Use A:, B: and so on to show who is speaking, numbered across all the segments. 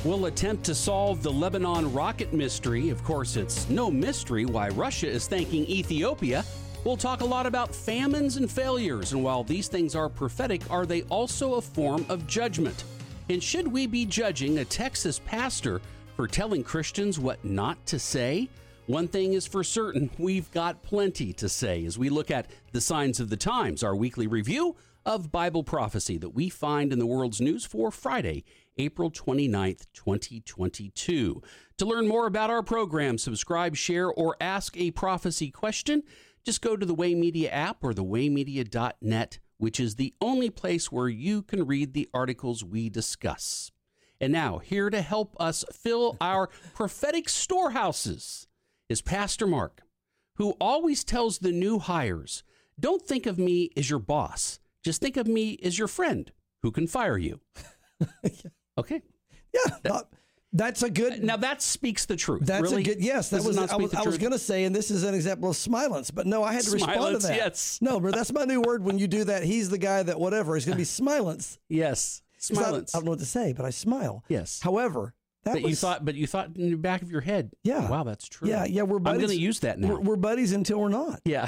A: We'll attempt to solve the Lebanon rocket mystery. Of course, it's no mystery why Russia is thanking Ethiopia. We'll talk a lot about famines and failures, and while these things are prophetic, are they also a form of judgment? And should we be judging a Texas pastor for telling Christians what not to say? One thing is for certain, we've got plenty to say as we look at the signs of the times, our weekly review of Bible prophecy that we find in the world's news for Friday, April 29th, 2022. To learn more about our program, subscribe, share, or ask a prophecy question, just go to the Way Media app or thewaymedia.net, which is the only place where you can read the articles we discuss. And now, here to help us fill our prophetic storehouses is Pastor Mark, who always tells the new hires, don't think of me as your boss. Just think of me as your friend who can fire you. Okay.
B: Yeah. That's a good.
A: Now that speaks the truth.
B: That's
A: really?
B: a good. Yes, that was. I was going to say, and this is an example of smilance, but no, I had to respond to that.
A: Yes.
B: No, but that's my new word. When you do that, he's the guy that whatever. It's going to be smilance.
A: Yes, smilance.
B: I don't know what to say, but I smile.
A: Yes.
B: However,
A: you thought in the back of your head.
B: Yeah.
A: Wow, that's true.
B: Yeah. We're buddies.
A: I'm going to use that now.
B: We're buddies until we're not.
A: Yeah.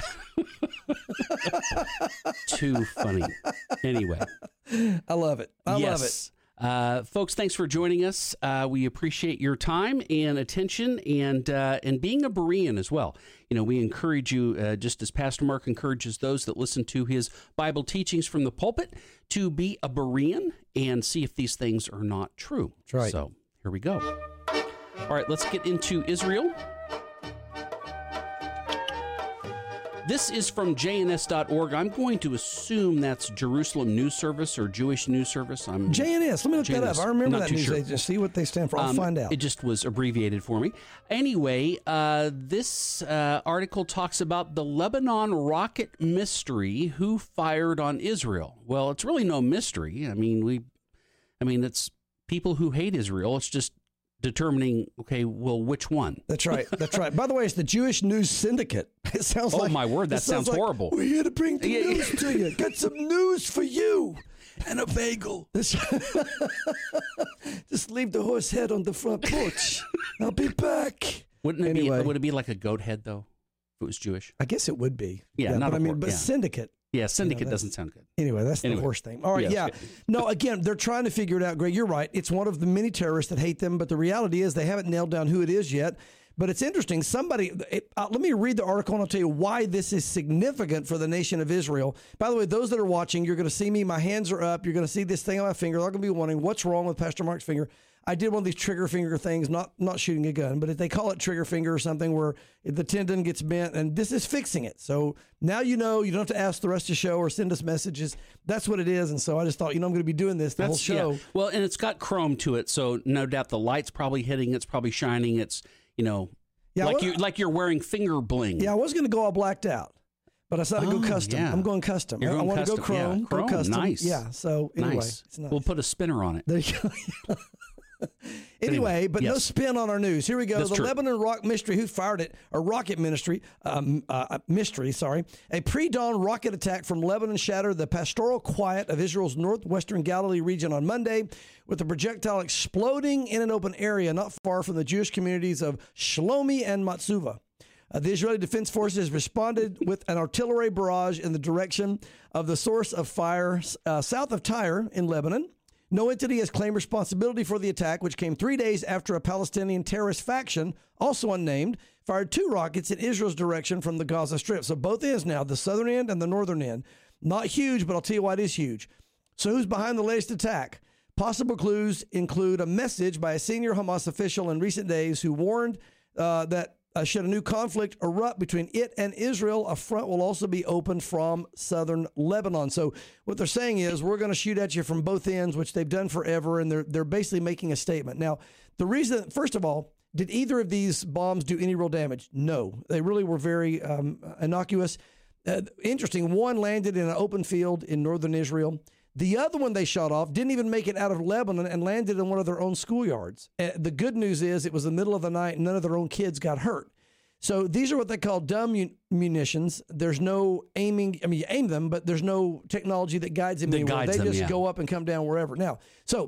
A: Too funny. Anyway,
B: I love it. I love it.
A: Folks, thanks for joining us. We appreciate your time and attention and being a Berean as well. You know, we encourage you, just as Pastor Mark encourages those that listen to his Bible teachings from the pulpit, to be a Berean and see if these things are not true.
B: That's right.
A: So here we go. All right, let's get into Israel. This is from JNS.org. I'm going to assume that's Jerusalem News Service or Jewish News Service.
B: JNS. Let me look that up. I remember that news agency. See what they stand for. I'll find out.
A: It just was abbreviated for me. Anyway, this article talks about the Lebanon rocket mystery. Who fired on Israel? Well, it's really no mystery. I mean, it's people who hate Israel. It's just determining, okay, well, which one?
B: That's right. That's right. By the way, it's the Jewish News Syndicate. It sounds like...
A: Oh, my word. That sounds horrible.
B: We're here to bring the news to you. Got some news for you. And a bagel. Just leave the horse head on the front porch. I'll be back.
A: Would it be like a goat head, though, if it was Jewish?
B: I guess it would be.
A: Yeah, not
B: but Syndicate.
A: Yeah, Syndicate doesn't sound good.
B: Anyway, that's the horse thing. All right, yeah. No, again, they're trying to figure it out, Greg. You're right. It's one of the many terrorists that hate them, but the reality is they haven't nailed down who it is yet. But it's interesting. Let me read the article and I'll tell you why this is significant for the nation of Israel. By the way, those that are watching, you're going to see me. My hands are up. You're going to see this thing on my finger. They're going to be wondering what's wrong with Pastor Mark's finger. I did one of these trigger finger things, not shooting a gun, but if they call it trigger finger or something where the tendon gets bent, and this is fixing it. So now you know, you don't have to ask the rest of the show or send us messages. That's what it is. And so I just thought, I'm going to be doing this the whole show.
A: Yeah. Well, and it's got chrome to it. So no doubt the light's probably hitting. It's probably shining. It's, like you're wearing finger bling.
B: Yeah, I was going to go all blacked out. But I decided to go custom. Yeah. I'm going custom. I want to go chrome.
A: Yeah, chrome.
B: Go custom.
A: Nice.
B: Yeah. So anyway,
A: it's nice. We'll put a spinner on it.
B: There you go. Anyway, but no spin on our news. Here we go. The Lebanon rock mystery. Who fired it? A rocket mystery. A pre-dawn rocket attack from Lebanon shattered the pastoral quiet of Israel's northwestern Galilee region on Monday, with the projectile exploding in an open area not far from the Jewish communities of Shlomi and Matsuva. The Israeli Defense Forces responded with an artillery barrage in the direction of the source of fire south of Tyre in Lebanon. No entity has claimed responsibility for the attack, which came 3 days after a Palestinian terrorist faction, also unnamed, fired 2 rockets in Israel's direction from the Gaza Strip. So both ends now, the southern end and the northern end. Not huge, but I'll tell you why it is huge. So who's behind the latest attack? Possible clues include a message by a senior Hamas official in recent days who warned that should a new conflict erupt between it and Israel, a front will also be opened from southern Lebanon. So what they're saying is we're going to shoot at you from both ends, which they've done forever, and they're basically making a statement. Now, the reason, first of all, did either of these bombs do any real damage? No. They really were very innocuous. Interesting, one landed in an open field in northern Israel. The other one they shot off didn't even make it out of Lebanon and landed in one of their own schoolyards. The good news is it was the middle of the night and none of their own kids got hurt. So these are what they call dumb munitions. There's no aiming. I mean, you aim them, but there's no technology that guides them anywhere. They just go up and come down wherever. Now, so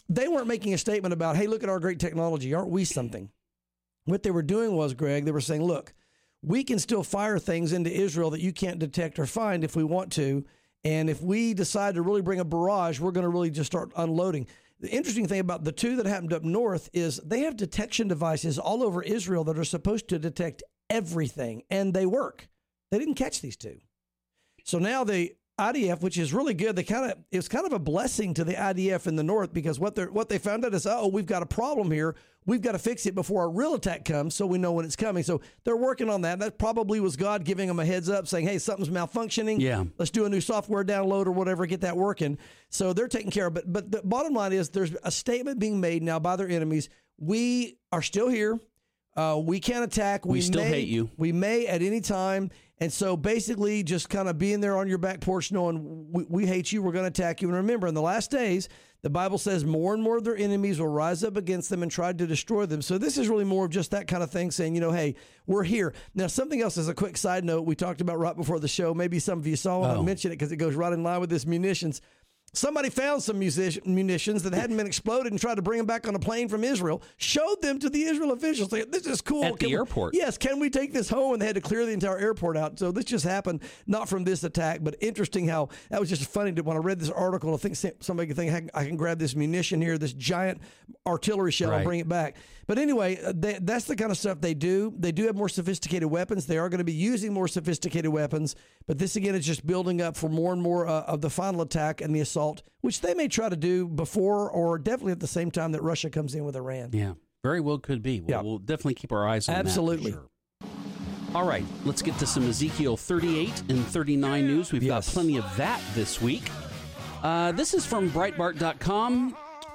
B: they weren't making a statement about, hey, look at our great technology. Aren't we something? What they were doing was, Greg, they were saying, look, we can still fire things into Israel that you can't detect or find if we want to. And if we decide to really bring a barrage, we're going to really just start unloading. The interesting thing about the two that happened up north is they have detection devices all over Israel that are supposed to detect everything, and they work. They didn't catch these two. So now the IDF, which is really good, it's kind of a blessing to the IDF in the north, because what they found out is, we've got a problem here. We've got to fix it before our real attack comes, so we know when it's coming. So they're working on that. That probably was God giving them a heads up, saying, hey, something's malfunctioning.
A: Yeah.
B: Let's do a new software download or whatever, get that working. So they're taking care of it. But the bottom line is there's a statement being made now by their enemies. We are still here. We can't attack.
A: We still hate you.
B: We may at any time. And so basically just kind of being there on your back porch knowing we hate you, we're going to attack you. And remember, in the last days, the Bible says more and more of their enemies will rise up against them and try to destroy them. So this is really more of just that kind of thing, saying, hey, we're here. Now, something else as a quick side note we talked about right before the show. Maybe some of you saw it. I mentioned it because it goes right in line with this munitions. Somebody found some munitions that hadn't been exploded and tried to bring them back on a plane from Israel, showed them to the Israel officials. Like, this is cool.
A: At the airport.
B: Yes, can we take this home? And they had to clear the entire airport out. So this just happened, not from this attack, but interesting how that was just funny when I read this article. I think somebody could think, I can grab this munition here, this giant artillery shell, and bring it back. But anyway, that's the kind of stuff they do. They do have more sophisticated weapons. They are going to be using more sophisticated weapons. But this, again, is just building up for more and more of the final attack and the assault, which they may try to do before or definitely at the same time that Russia comes in with Iran.
A: Yeah, very well could be. We'll definitely keep our eyes on
B: Absolutely.
A: that. Absolutely. Sure. All right, let's get to some Ezekiel 38 and 39 news. We've got plenty of that this week. This is from Breitbart.com.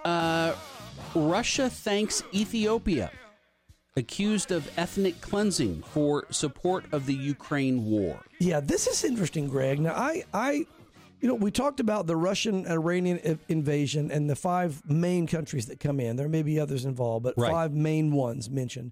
A: Russia thanks Ethiopia, accused of ethnic cleansing for support of the Ukraine war.
B: Yeah, this is interesting, Greg. Now, we talked about the Russian-Iranian invasion and the 5 main countries that come in. There may be others involved, but 5 main ones mentioned.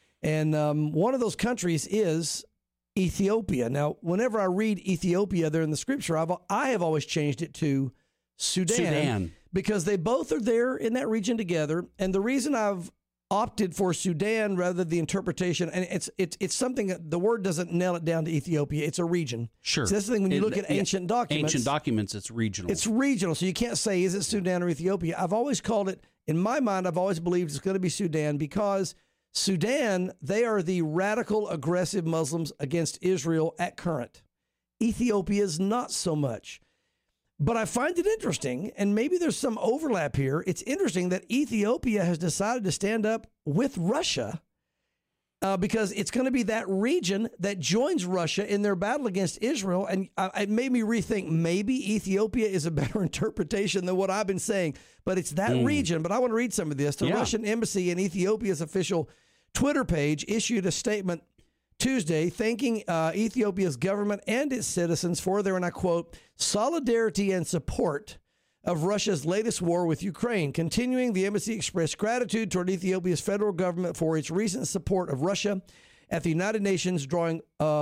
B: And one of those countries is Ethiopia. Now, whenever I read Ethiopia there in the scripture, I have always changed it to Sudan. Because they both are there in that region together. And the reason I've opted for Sudan rather than the interpretation, and it's something that the word doesn't nail it down to Ethiopia. It's a region.
A: Sure.
B: So that's the thing when you look at ancient documents.
A: Ancient documents, it's regional.
B: It's regional. So you can't say, is it Sudan or Ethiopia? I've always called it, in my mind, I've always believed it's going to be Sudan because Sudan, they are the radical, aggressive Muslims against Israel at current. Ethiopia is not so much. But I find it interesting, and maybe there's some overlap here. It's interesting that Ethiopia has decided to stand up with Russia because it's going to be that region that joins Russia in their battle against Israel. And it made me rethink maybe Ethiopia is a better interpretation than what I've been saying. But it's that region. But I want to read some of this. The Russian embassy in Ethiopia's official Twitter page issued a statement Tuesday, thanking Ethiopia's government and its citizens for their, and I quote, solidarity and support of Russia's latest war with Ukraine. Continuing, the embassy expressed gratitude toward Ethiopia's federal government for its recent support of Russia at the United Nations during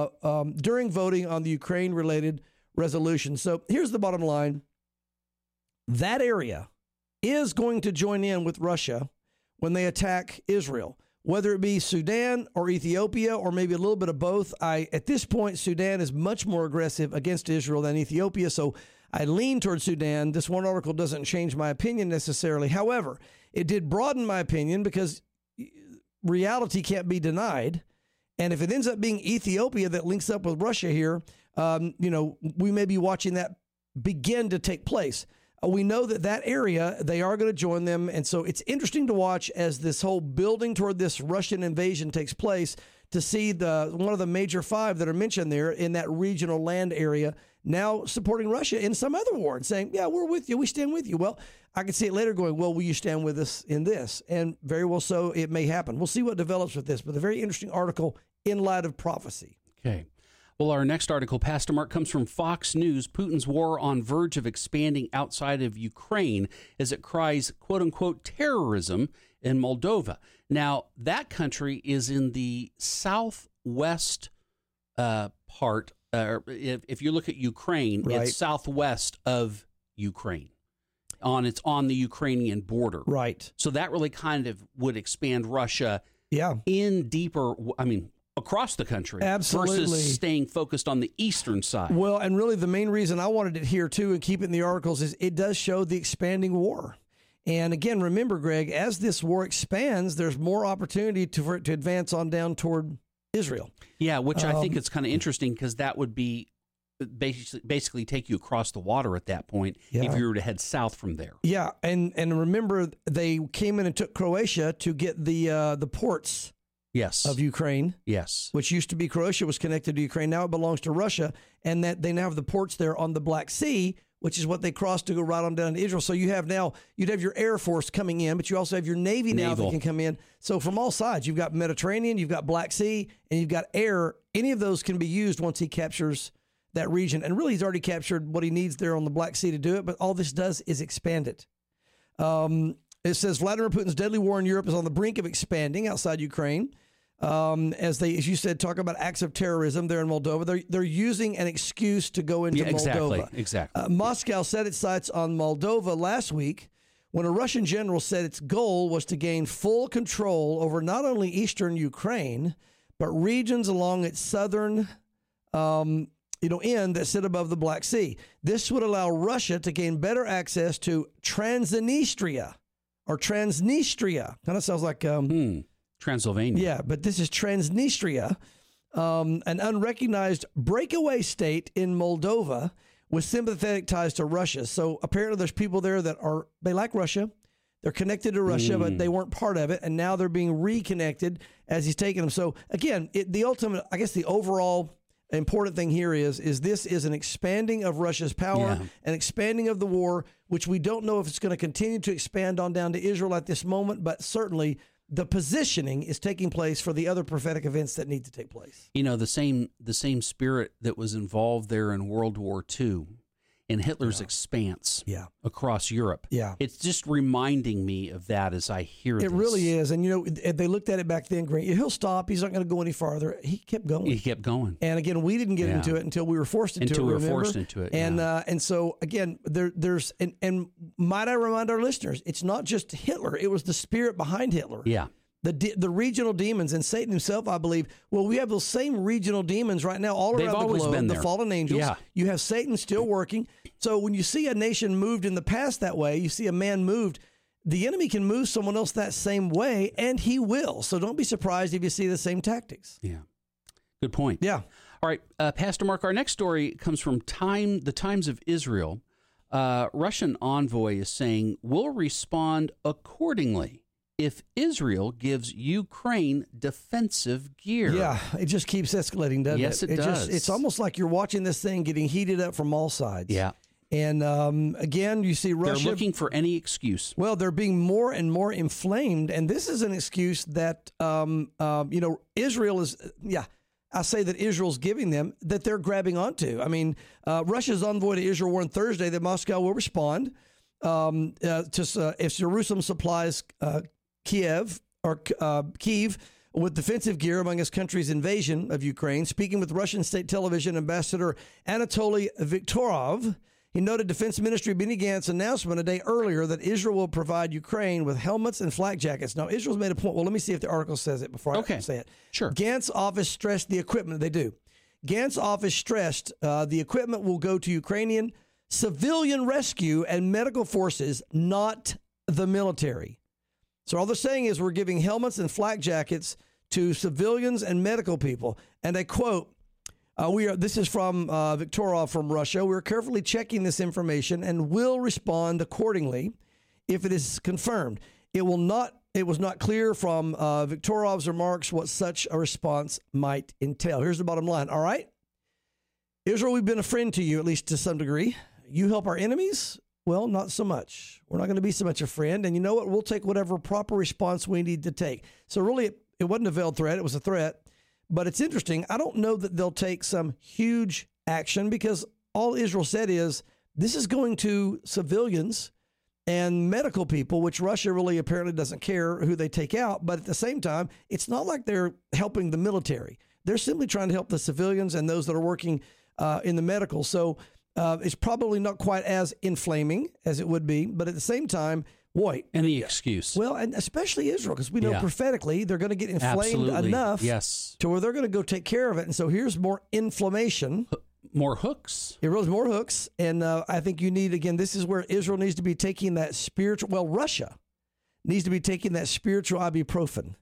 B: voting on the Ukraine-related resolution. So here's the bottom line. That area is going to join in with Russia when they attack Israel. Whether it be Sudan or Ethiopia or maybe a little bit of both, at this point, Sudan is much more aggressive against Israel than Ethiopia, so I lean towards Sudan. This one article doesn't change my opinion necessarily. However, it did broaden my opinion because reality can't be denied, and if it ends up being Ethiopia that links up with Russia here, we may be watching that begin to take place. We know that area, they are going to join them. And so it's interesting to watch as this whole building toward this Russian invasion takes place to see one of the major 5 that are mentioned there in that regional land area now supporting Russia in some other war and saying, yeah, we're with you. We stand with you. Well, I can see it later going, well, will you stand with us in this? And very well so, it may happen. We'll see what develops with this, but a very interesting article in light of prophecy.
A: Okay. Well, our next article, Pastor Mark, comes from Fox News. Putin's war on verge of expanding outside of Ukraine as it cries, quote unquote, terrorism in Moldova. Now, that country is in the southwest part. If you look at Ukraine, It's southwest of Ukraine. on the Ukrainian border.
B: Right.
A: So that really kind of would expand Russia in deeper, across the country.
B: Absolutely.
A: Versus staying focused on the eastern side.
B: Well, and really the main reason I wanted it here too and keep it in the articles is it does show the expanding war. And again, remember, Greg, as this war expands, there's more opportunity for it to advance on down toward Israel.
A: Yeah, which I think it's kind of interesting because that would be basically take you across the water at that point if you were to head south from there.
B: Yeah, and remember, they came in and took Croatia to get the ports of Ukraine.
A: Yes.
B: Which used to be Croatia was connected to Ukraine. Now it belongs to Russia, and that they now have the ports there on the Black Sea, which is what they crossed to go right on down to Israel. So you'd have your Air Force coming in, but you also have your Navy now that can come in. So from all sides, you've got Mediterranean, you've got Black Sea, and you've got air. Any of those can be used once he captures that region. And really, he's already captured what he needs there on the Black Sea to do it, but all this does is expand it. It says Vladimir Putin's deadly war in Europe is on the brink of expanding outside Ukraine. As you said, talk about acts of terrorism there in Moldova. They're using an excuse to go into Moldova.
A: Exactly.
B: Moscow set its sights on Moldova last week when a Russian general said its goal was to gain full control over not only eastern Ukraine, but regions along its southern end that sit above the Black Sea. This would allow Russia to gain better access to Transnistria. Kind of sounds like
A: Transylvania.
B: Yeah, but this is Transnistria, an unrecognized breakaway state in Moldova with sympathetic ties to Russia. So apparently there's people there they like Russia. They're connected to Russia, but they weren't part of it. And now they're being reconnected as he's taking them. So again, the overall important thing here is this is an expanding of Russia's power, an expanding of the war, which we don't know if it's going to continue to expand on down to Israel at this moment, but certainly the positioning is taking place for the other prophetic events that need to take place.
A: The same spirit that was involved there in World War II in Hitler's expanse across Europe.
B: Yeah.
A: It's just reminding me of that as I hear this.
B: It really is. And, they looked at it back then, he'll stop. He's not going to go any farther. He kept going. And again, we didn't get into it until we were forced into it. And so, again, there's might I remind our listeners, it's not just Hitler. It was the spirit behind Hitler.
A: Yeah.
B: The regional demons and Satan himself, I believe. Well, we have those same regional demons right now all around the globe. The fallen angels. Yeah. You have Satan still working. So when you see a nation moved in the past that way, you see a man moved, the enemy can move someone else that same way, and he will. So don't be surprised if you see the same tactics.
A: Yeah. Good point.
B: Yeah.
A: All right, Pastor Mark, our next story comes from the Times of Israel. Russian envoy is saying, we'll respond accordingly if Israel gives Ukraine defensive gear.
B: Yeah, it just keeps escalating, doesn't it?
A: Yes, it does.
B: It's almost like you're watching this thing getting heated up from all sides.
A: Yeah.
B: And again, you see Russia.
A: They're looking for any excuse.
B: Well, they're being more and more inflamed. And this is an excuse that, Israel is, I say that Israel's giving them, that they're grabbing onto. I mean, Russia's envoy to Israel warned Thursday that Moscow will respond if Jerusalem supplies Kiev with defensive gear among his country's invasion of Ukraine. Speaking with Russian state television ambassador Anatoly Viktorov, he noted Defense Ministry Benny Gantz's announcement a day earlier that Israel will provide Ukraine with helmets and flak jackets. Now, Israel's made a point. Well, let me see if the article says it before I say it.
A: Sure.
B: Gantz's office stressed the equipment. They do. Gantz's office stressed the equipment will go to Ukrainian civilian rescue and medical forces, not the military. So all they're saying is we're giving helmets and flak jackets to civilians and medical people. And I quote, this is from Viktorov from Russia. We're carefully checking this information and will respond accordingly if it is confirmed. It was not clear from Viktorov's remarks what such a response might entail. Here's the bottom line. All right. Israel, we've been a friend to you, at least to some degree. You help our enemies? Well, not so much. We're not going to be so much a friend. And you know what? We'll take whatever proper response we need to take. So really, it wasn't a veiled threat. It was a threat. But it's interesting. I don't know that they'll take some huge action because all Israel said is this is going to civilians and medical people, which Russia really apparently doesn't care who they take out. But at the same time, it's not like they're helping the military. They're simply trying to help the civilians and those that are working in the medical. So is probably not quite as inflaming as it would be, but at the same time, boy.
A: Any excuse.
B: Well, and especially Israel, because we know prophetically they're going to get inflamed enough to where they're going to go take care of it. And so here's more inflammation.
A: More hooks.
B: It rose more hooks. And I think you need, again, this is where Israel needs to be taking that spiritual, well, Russia needs to be taking that spiritual ibuprofen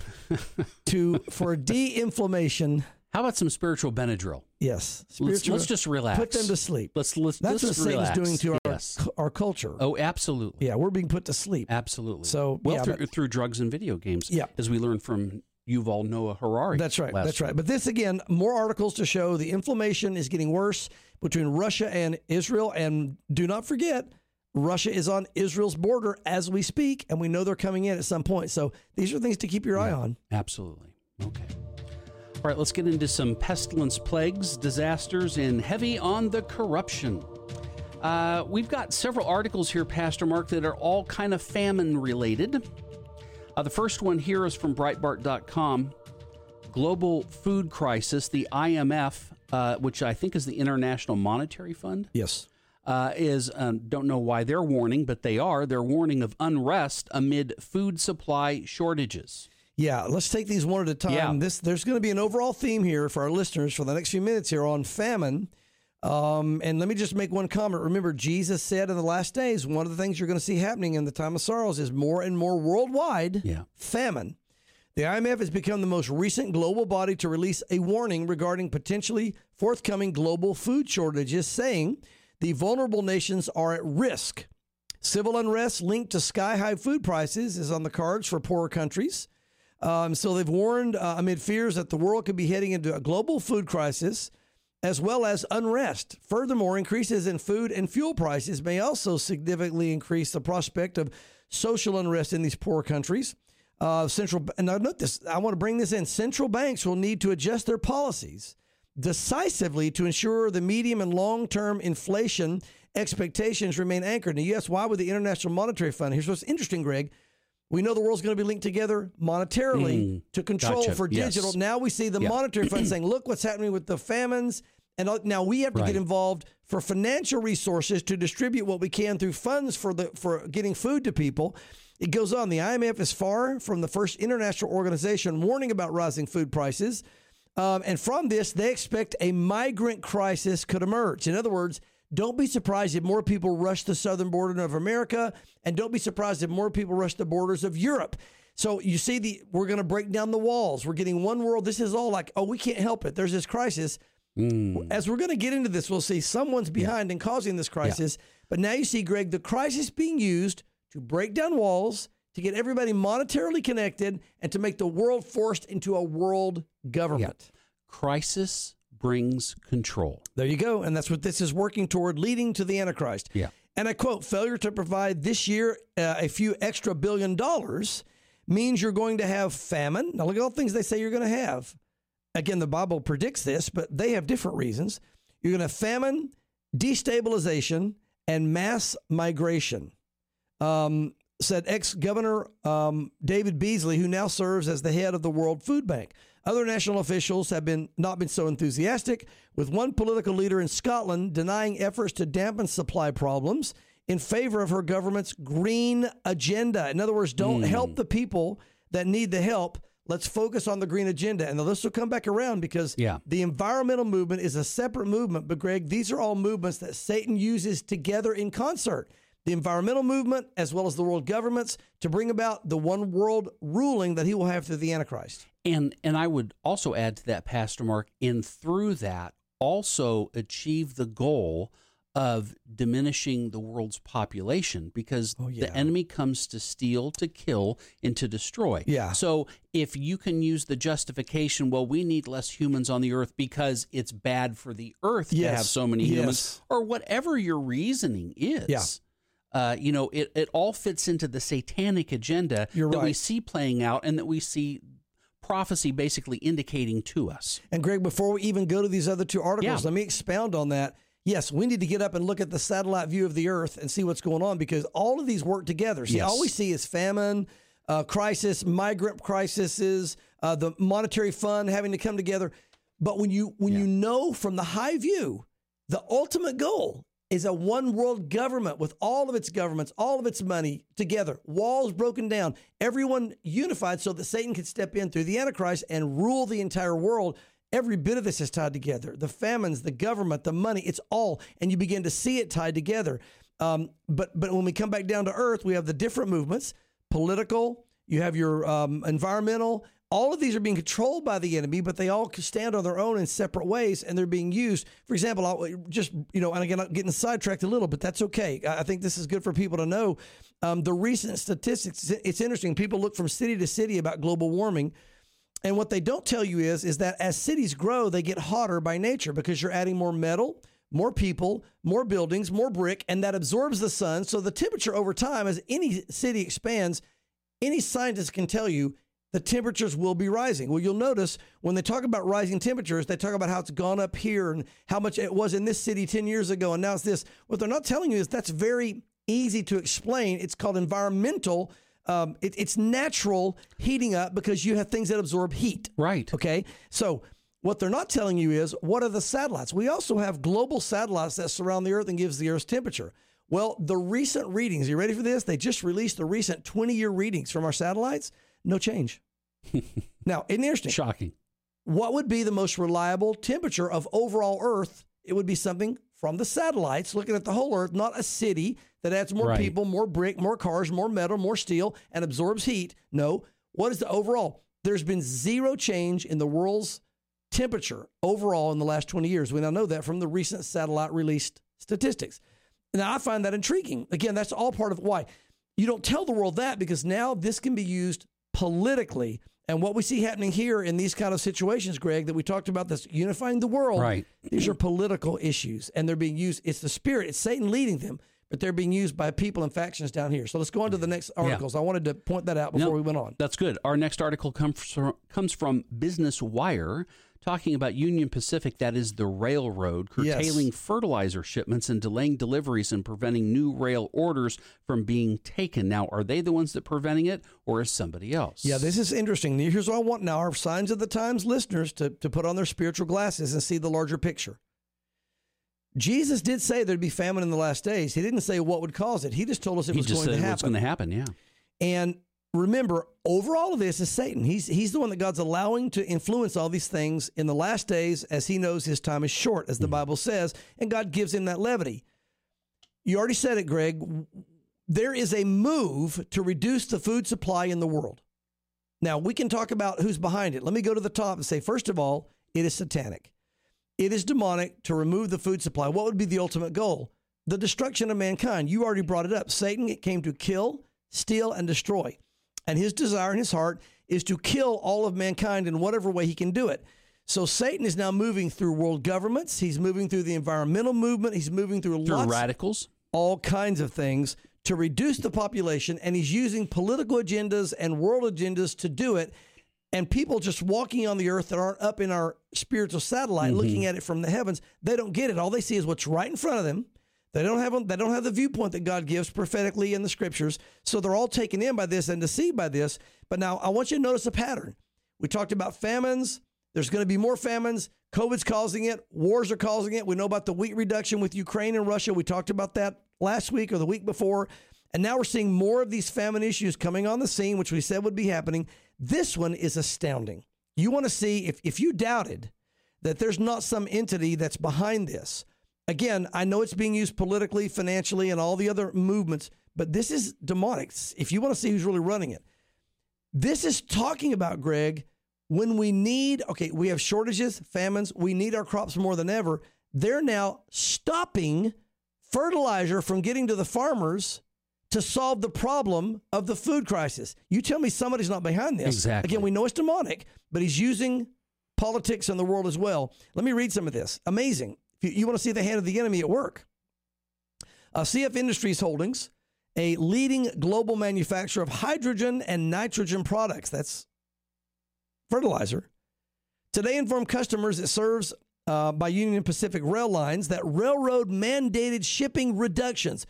B: for de-inflammation.
A: How about some spiritual Benadryl?
B: Yes.
A: Let's just relax.
B: Put them to sleep.
A: That's
B: what Satan's doing to our culture.
A: Oh, absolutely.
B: Yeah, we're being put to sleep.
A: Absolutely.
B: So,
A: through drugs and video games,
B: yeah,
A: as we learned from Yuval Noah Harari.
B: That's right. That's right. But this, again, more articles to show the inflammation is getting worse between Russia and Israel. And do not forget, Russia is on Israel's border as we speak, and we know they're coming in at some point. So these are things to keep your eye on.
A: Absolutely. Okay. All right, let's get into some pestilence, plagues, disasters, and heavy on the corruption. We've got several articles here, Pastor Mark, that are all kind of famine related. The first one here is from Breitbart.com. Global food crisis, the IMF, which I think is the International Monetary Fund.
B: Yes.
A: Don't know why they're warning, but they're warning of unrest amid food supply shortages.
B: Yeah, let's take these one at a time.
A: Yeah.
B: There's going to be an overall theme here for our listeners for the next few minutes here on famine. And let me just make one comment. Remember, Jesus said in the last days, one of the things you're going to see happening in the time of sorrows is more and more worldwide famine. The IMF has become the most recent global body to release a warning regarding potentially forthcoming global food shortages, saying the vulnerable nations are at risk. Civil unrest linked to sky-high food prices is on the cards for poorer countries. So they've warned amid fears that the world could be heading into a global food crisis as well as unrest. Furthermore, increases in food and fuel prices may also significantly increase the prospect of social unrest in these poor countries. And now note this, I want to bring this in. Central banks will need to adjust their policies decisively to ensure the medium and long-term inflation expectations remain anchored. Now, you ask, why would the International Monetary Fund? Here's what's interesting, Greg. We know the world's going to be linked together monetarily to control for digital. Yes. Now we see the Monetary Fund saying, look what's happening with the famines. And now we have to get involved for financial resources to distribute what we can through funds for getting food to people. It goes on. The IMF is far from the first international organization warning about rising food prices. And from this, they expect a migrant crisis could emerge. In other words, don't be surprised if more people rush the southern border of America, and don't be surprised if more people rush the borders of Europe. So you see, we're going to break down the walls. We're getting one world. This is all like, oh, we can't help it. There's this crisis. As we're going to get into this, we'll see someone's behind and causing this crisis. But now you see, Greg, the crisis being used to break down walls, to get everybody monetarily connected, and to make the world forced into a world government.
A: Crisis brings control.
B: There you go. And that's what this is working toward, leading to the Antichrist.
A: Yeah.
B: And I quote, failure to provide this year a few extra $1 billion means you're going to have famine. Now, look at all the things they say you're going to have. Again, the Bible predicts this, but they have different reasons. You're going to have famine, destabilization, and mass migration. Said ex-governor David Beasley, who now serves as the head of the World Food Bank. Other national officials have not been so enthusiastic, with one political leader in Scotland denying efforts to dampen supply problems in favor of her government's green agenda. In other words, don't help the people that need the help. Let's focus on the green agenda. And the list will come back around because the environmental movement is a separate movement. But, Greg, these are all movements that Satan uses together in concert. The environmental movement as well as the world governments to bring about the one world ruling that he will have through the Antichrist.
A: And I would also add to that, Pastor Mark, and through that also achieve the goal of diminishing the world's population because the enemy comes to steal, to kill, and to destroy.
B: Yeah.
A: So if you can use the justification, well, we need less humans on the earth because it's bad for the earth to have so many humans, or whatever your reasoning is. It all fits into the satanic agenda that we see playing out and that we see prophecy basically indicating to us.
B: And Greg, before we even go to these other two articles, let me expound on that. Yes, we need to get up and look at the satellite view of the earth and see what's going on because all of these work together. See, all we see is famine, crisis, migrant crises, the monetary fund having to come together. But when you know from the high view, The ultimate goal is a one world government with all of its governments, all of its money together, walls broken down, everyone unified so that Satan can step in through the Antichrist and rule the entire world. Every bit of this is tied together. The famines, the government, the money, it's all, and you begin to see it tied together. But when we come back down to earth, we have the different movements, political, you have your environmental. All of these are being controlled by the enemy, but they all stand on their own in separate ways, and they're being used. For example, and again, I'm getting sidetracked a little, but that's okay. I think this is good for people to know. The recent statistics, it's interesting. People look from city to city about global warming, and what they don't tell you is that as cities grow, they get hotter by nature because you're adding more metal, more people, more buildings, more brick, and that absorbs the sun. So the temperature over time, as any city expands, any scientist can tell you the temperatures will be rising. Well, you'll notice when they talk about rising temperatures, they talk about how it's gone up here and how much it was in this city 10 years ago, and now it's this. What they're not telling you is that's very easy to explain. It's called environmental. It's natural heating up because you have things that absorb heat.
A: Right.
B: Okay. So what they're not telling you is what are the satellites? We also have global satellites that surround the Earth and gives the Earth's temperature. Well, the recent readings, you ready for this? They just released the recent 20-year readings from our satellites. No change. Now, isn't it interesting?
A: Shocking.
B: What would be the most reliable temperature of overall Earth? It would be something from the satellites, looking at the whole Earth, not a city that adds more people, more brick, more cars, more metal, more steel, and absorbs heat. No. What is the overall? There's been zero change in the world's temperature overall in the last 20 years. We now know that from the recent satellite released statistics. Now, I find that intriguing. Again, that's all part of why. You don't tell the world that because now this can be used politically. And what we see happening here in these kind of situations, Greg, that we talked about, this unifying the world,
A: right.
B: These are political issues, and they're being used. It's the spirit, it's Satan leading them, but they're being used by people and factions down here. So let's go on to the next articles. I wanted to point that out before we went on.
A: That's good. Our next article comes from Business Wire, talking about Union Pacific, that is the railroad, curtailing fertilizer shipments and delaying deliveries and preventing new rail orders from being taken. Now, are they the ones that are preventing it, or is somebody else?
B: Yeah, this is interesting. Here's what I want now our Signs of the Times listeners to put on their spiritual glasses and see the larger picture. Jesus did say there'd be famine in the last days. He didn't say what would cause it. He just told us it was going to happen.
A: What's going to happen, yeah.
B: And remember, over all of this is Satan. He's the one that God's allowing to influence all these things in the last days, as he knows his time is short, as the Bible says, and God gives him that levity. You already said it, Greg. There is a move to reduce the food supply in the world. Now, we can talk about who's behind it. Let me go to the top and say, first of all, it is satanic. It is demonic to remove the food supply. What would be the ultimate goal? The destruction of mankind. You already brought it up. Satan came to kill, steal, and destroy. And his desire in his heart is to kill all of mankind in whatever way he can do it. So Satan is now moving through world governments. He's moving through the environmental movement. He's moving through
A: radicals,
B: all kinds of things to reduce the population. And he's using political agendas and world agendas to do it. And people just walking on the earth that aren't up in our spiritual satellite, looking at it from the heavens, they don't get it. All they see is what's right in front of them. They don't have the viewpoint that God gives prophetically in the scriptures. So they're all taken in by this and deceived by this. But now I want you to notice a pattern. We talked about famines. There's going to be more famines. COVID's causing it. Wars are causing it. We know about the wheat reduction with Ukraine and Russia. We talked about that last week or the week before. And now we're seeing more of these famine issues coming on the scene, which we said would be happening. This one is astounding. You want to see, if you doubted that there's not some entity that's behind this. Again, I know it's being used politically, financially, and all the other movements, but this is demonic. If you want to see who's really running it, this is talking about, Greg, when we need, we have shortages, famines, we need our crops more than ever. They're now stopping fertilizer from getting to the farmers to solve the problem of the food crisis. You tell me somebody's not behind this.
A: Exactly.
B: Again, we know it's demonic, but he's using politics in the world as well. Let me read some of this. Amazing. If you want to see the hand of the enemy at work. CF Industries Holdings, a leading global manufacturer of hydrogen and nitrogen products. That's fertilizer. Today informed customers it serves by Union Pacific Rail Lines that railroad mandated shipping reductions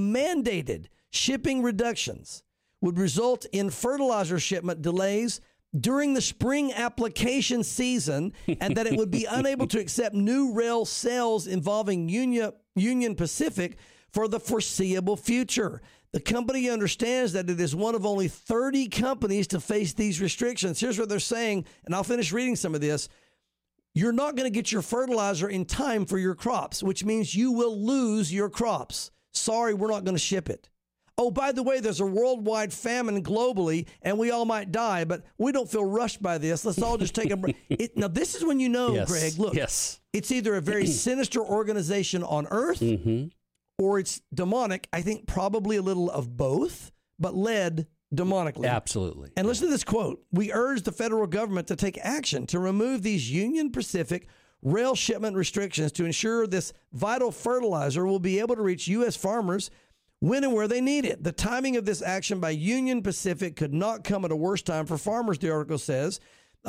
B: would result in fertilizer shipment delays during the spring application season, and that it would be unable to accept new rail sales involving Union Pacific for the foreseeable future. The company understands that it is one of only 30 companies to face these restrictions. Here's what they're saying, and I'll finish reading some of this. You're not going to get your fertilizer in time for your crops, which means you will lose your crops. Sorry, we're not going to ship it. Oh, by the way, there's a worldwide famine globally, and we all might die, but we don't feel rushed by this. Let's all just take a break. Now, this is when you know,
A: yes.
B: Greg, look,
A: yes.
B: It's either a very sinister organization on earth or it's demonic. I think probably a little of both, but led demonically.
A: Absolutely.
B: And listen to this quote. We urge the federal government to take action to remove these Union Pacific rail shipment restrictions to ensure this vital fertilizer will be able to reach U.S. farmers when and where they need it. The timing of this action by Union Pacific could not come at a worse time for farmers, the article says,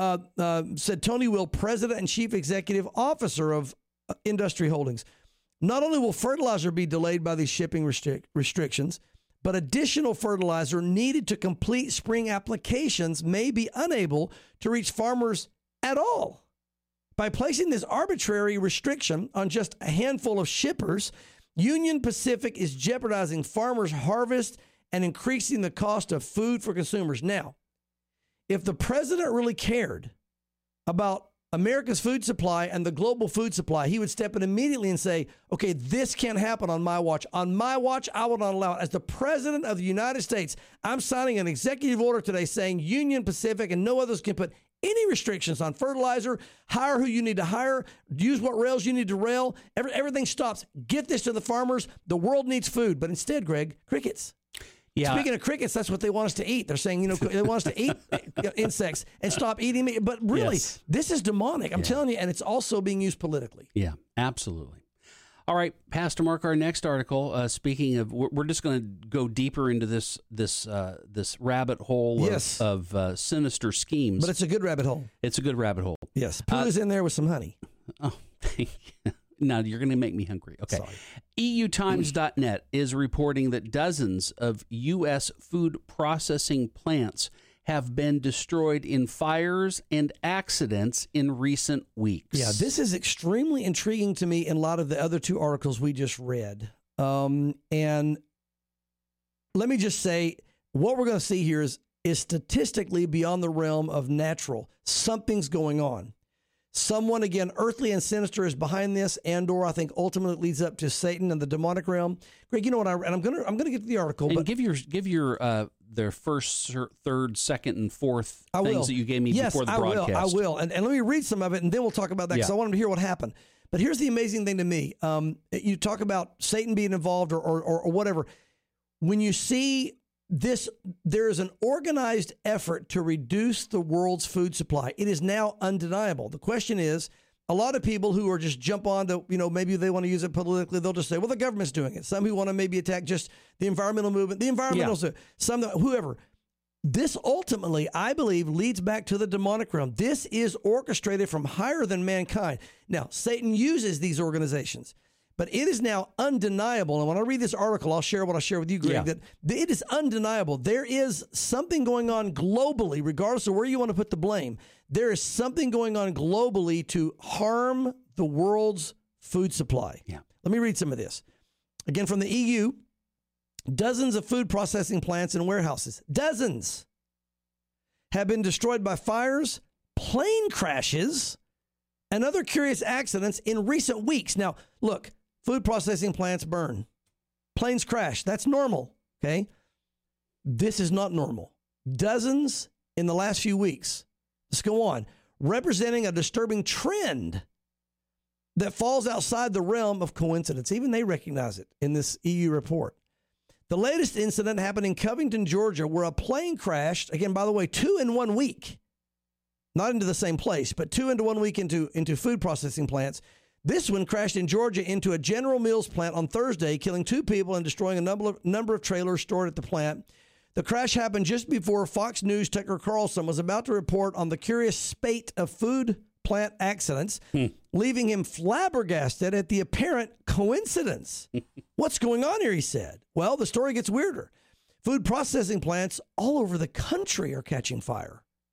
B: said Tony Will, President and Chief Executive Officer of Industry Holdings. Not only will fertilizer be delayed by these shipping restrictions, but additional fertilizer needed to complete spring applications may be unable to reach farmers at all. By placing this arbitrary restriction on just a handful of shippers, Union Pacific is jeopardizing farmers' harvest and increasing the cost of food for consumers. Now, if the president really cared about America's food supply and the global food supply, he would step in immediately and say, okay, this can't happen on my watch. On my watch, I will not allow it. As the president of the United States, I'm signing an executive order today saying Union Pacific and no others can put any restrictions on fertilizer, hire who you need to hire, use what rails you need to rail. Everything stops. Get this to the farmers. The world needs food. But instead, Greg, crickets. Yeah. Speaking of crickets, that's what they want us to eat. They're saying, they want us to eat insects and stop eating meat. But really, This is demonic. I'm telling you, and it's also being used politically. Yeah, absolutely. All right, Pastor Mark, our next article, speaking of, we're just going to go deeper into this rabbit hole of sinister schemes. But it's a good rabbit hole. It's a good rabbit hole. Yes, put us in there with some honey. Oh, thank you. Now you're going to make me hungry. Okay. Sorry. EUTimes.net is reporting that dozens of U.S. food processing plants have been destroyed in fires and accidents in recent weeks. Yeah, this is extremely intriguing to me in a lot of the other two articles we just read. And let me just say, what we're going to see here is statistically beyond the realm of natural. Something's going on. Someone, again, earthly and sinister is behind this, and/or I think ultimately leads up to Satan and the demonic realm. Greg, you know what? I'm gonna get to the article, and but give your their first, third, second, and fourth things that you gave me before the broadcast. I will. And let me read some of it, and then we'll talk about that because I want them to hear what happened. But here's the amazing thing to me: you talk about Satan being involved or whatever. When you see this, there is an organized effort to reduce the world's food supply. It is now undeniable. The question is, a lot of people who are just jump on to, maybe they want to use it politically, they'll just say, well, the government's doing it. Some who want to maybe attack just the environmental movement, whoever. This ultimately, I believe, leads back to the demonic realm. This is orchestrated from higher than mankind. Now, Satan uses these organizations. But it is now undeniable, and when I read this article, I'll share what I share with you, Greg, that it is undeniable. There is something going on globally, regardless of where you want to put the blame. There is something going on globally to harm the world's food supply. Yeah. Let me read some of this. Again, from the EU, dozens of food processing plants and warehouses, dozens, have been destroyed by fires, plane crashes, and other curious accidents in recent weeks. Now, look. Food processing plants burn. Planes crash. That's normal, okay? This is not normal. Dozens in the last few weeks. Let's go on. Representing a disturbing trend that falls outside the realm of coincidence. Even they recognize it in this EU report. The latest incident happened in Covington, Georgia, where a plane crashed, again, by the way, 2 in 1 week. Not into the same place, but 2 into 1 week into food processing plants. This one crashed in Georgia into a General Mills plant on Thursday, killing 2 people and destroying a number of trailers stored at the plant. The crash happened just before Fox News' Tucker Carlson was about to report on the curious spate of food plant accidents, leaving him flabbergasted at the apparent coincidence. What's going on here, he said. Well, the story gets weirder. Food processing plants all over the country are catching fire.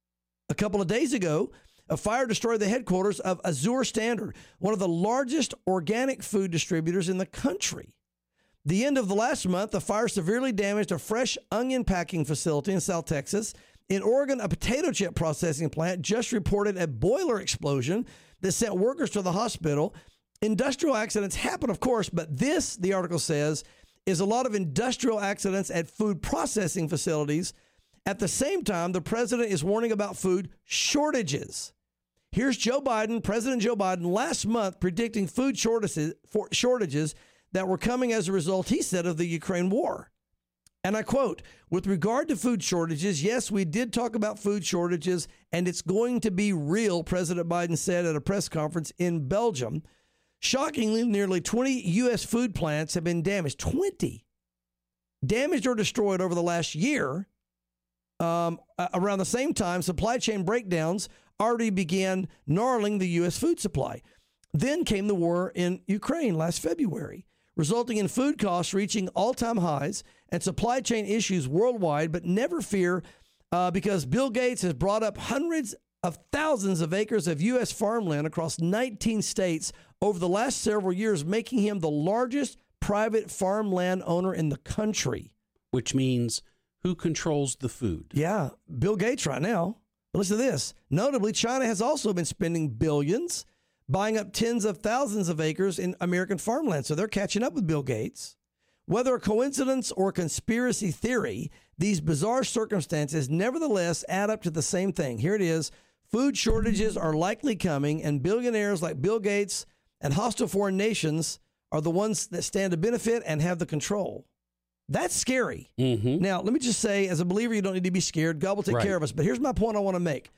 B: A couple of days ago, a fire destroyed the headquarters of Azure Standard, one of the largest organic food distributors in the country. The end of the last month, the fire severely damaged a fresh onion packing facility in South Texas. In Oregon, a potato chip processing plant just reported a boiler explosion that sent workers to the hospital. Industrial accidents happen, of course, but this, the article says, is a lot of industrial accidents at food processing facilities. At the same time, the president is warning about food shortages. Here's Joe Biden, President Joe Biden, last month predicting food shortages that were coming as a result, he said, of the Ukraine war. And I quote, with regard to food shortages, yes, we did talk about food shortages, and it's going to be real, President Biden said at a press conference in Belgium. Shockingly, nearly 20 U.S. food plants have been damaged. 20 damaged or destroyed over the last year. Around the same time, supply chain breakdowns already began gnarling the U.S. food supply. Then came the war in Ukraine last February, resulting in food costs reaching all-time highs and supply chain issues worldwide. But never fear, because Bill Gates has brought up hundreds of thousands of acres of U.S. farmland across 19 states over the last several years, making him the largest private farmland owner in the country.
A: Which means who controls the food?
B: Yeah, Bill Gates right now. But listen to this. Notably, China has also been spending billions buying up tens of thousands of acres in American farmland. So they're catching up with Bill Gates. Whether a coincidence or conspiracy theory, these bizarre circumstances nevertheless add up to the same thing. Here it is. Food shortages are likely coming, and billionaires like Bill Gates and hostile foreign nations are the ones that stand to benefit and have the control. That's scary. Mm-hmm. Now, let me just say, as a believer, you don't need to be scared. God will take care of us. But here's my point I want to make.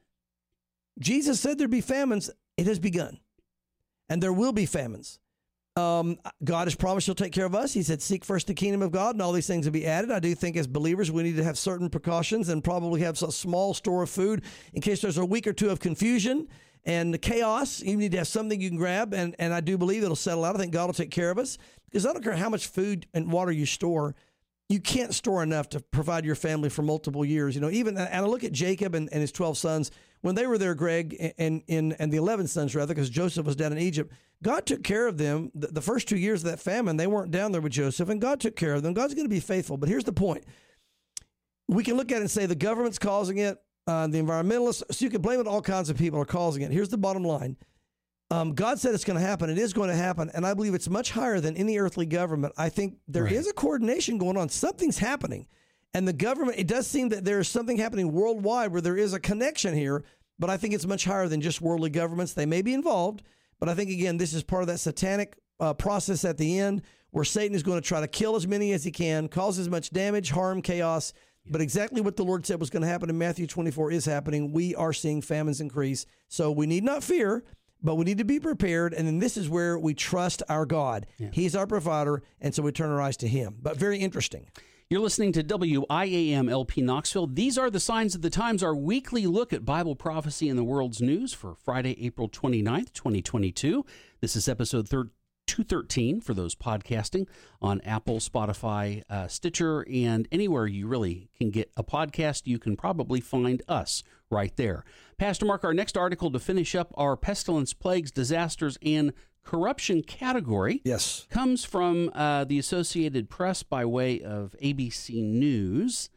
B: Jesus said there'd be famines. It has begun. And there will be famines. God has promised he'll take care of us. He said, seek first the kingdom of God, and all these things will be added. I do think as believers, we need to have certain precautions and probably have a small store of food in case there's a week or two of confusion and chaos. You need to have something you can grab, and I do believe it'll settle out. I think God will take care of us, because I don't care how much food and water you store. You can't store enough to provide your family for multiple years. You know, even, and I look at Jacob and his 12 sons, when they were there, Greg, and the 11 sons, rather, because Joseph was down in Egypt. God took care of them. The first 2 years of that famine, they weren't down there with Joseph, and God took care of them. God's going to be faithful. But here's the point. We can look at it and say the government's causing it, the environmentalists, so you can blame it. All kinds of people are causing it. Here's the bottom line. God said it's going to happen. It is going to happen. And I believe it's much higher than any earthly government. I think there is a coordination going on. Something's happening. And the government, it does seem that there is something happening worldwide where there is a connection here. But I think it's much higher than just worldly governments. They may be involved. But I think, again, this is part of that satanic process at the end where Satan is going to try to kill as many as he can, cause as much damage, harm, chaos. But exactly what the Lord said was going to happen in Matthew 24 is happening. We are seeing famines increase. So we need not fear, but we need to be prepared. And then this is where we trust our God. Yeah. He's our provider, and so we turn our eyes to him. But very interesting.
A: You're listening to WIAM LP Knoxville. These are the signs of the times, our weekly look at Bible prophecy in the world's news for Friday, April 29th, 2022. This is episode 213 for those podcasting on Apple, Spotify, Stitcher, and anywhere you really can get a podcast. You can probably find us right there. Pastor Mark, our next article to finish up our pestilence, plagues, disasters, and corruption category comes from the Associated Press by way of ABC News.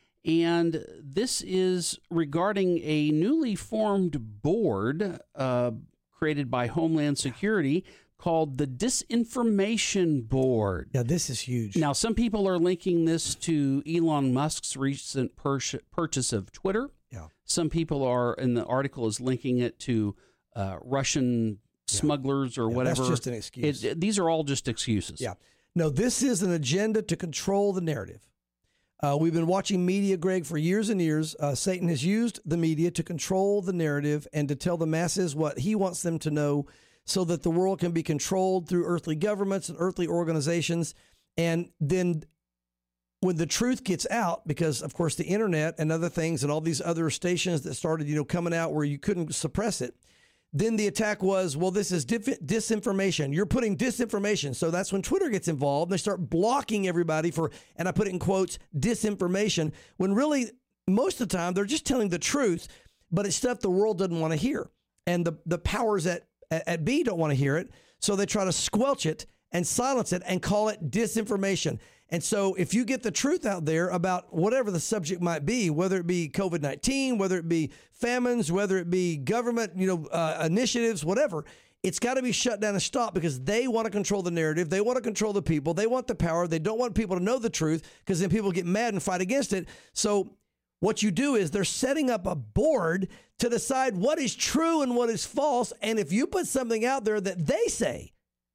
A: And this is regarding a newly formed board created by Homeland Security called the Disinformation Board.
B: Yeah, this is huge.
A: Now, some people are linking this to Elon Musk's recent purchase of Twitter. Yeah. Some people are, in the article, is linking it to Russian smugglers or whatever.
B: That's just an excuse.
A: These are all just excuses.
B: Yeah. No, this is an agenda to control the narrative. We've been watching media, Greg, for years and years. Satan has used the media to control the narrative and to tell the masses what he wants them to know so that the world can be controlled through earthly governments and earthly organizations. And then when the truth gets out, because, of course, the internet and other things and all these other stations that started, coming out where you couldn't suppress it, then the attack was, well, this is disinformation. You're putting disinformation. So that's when Twitter gets involved. They start blocking everybody for, and I put it in quotes, disinformation, when really most of the time they're just telling the truth. but it's stuff the world doesn't want to hear. And the powers at B don't want to hear it. So they try to squelch it and silence it and call it disinformation. And so if you get the truth out there about whatever the subject might be, whether it be COVID-19, whether it be famines, whether it be government, initiatives, whatever, it's got to be shut down and stopped because they want to control the narrative. They want to control the people. They want the power. They don't want people to know the truth because then people get mad and fight against it. So what you do is they're setting up a board to decide what is true and what is false. And if you put something out there that they say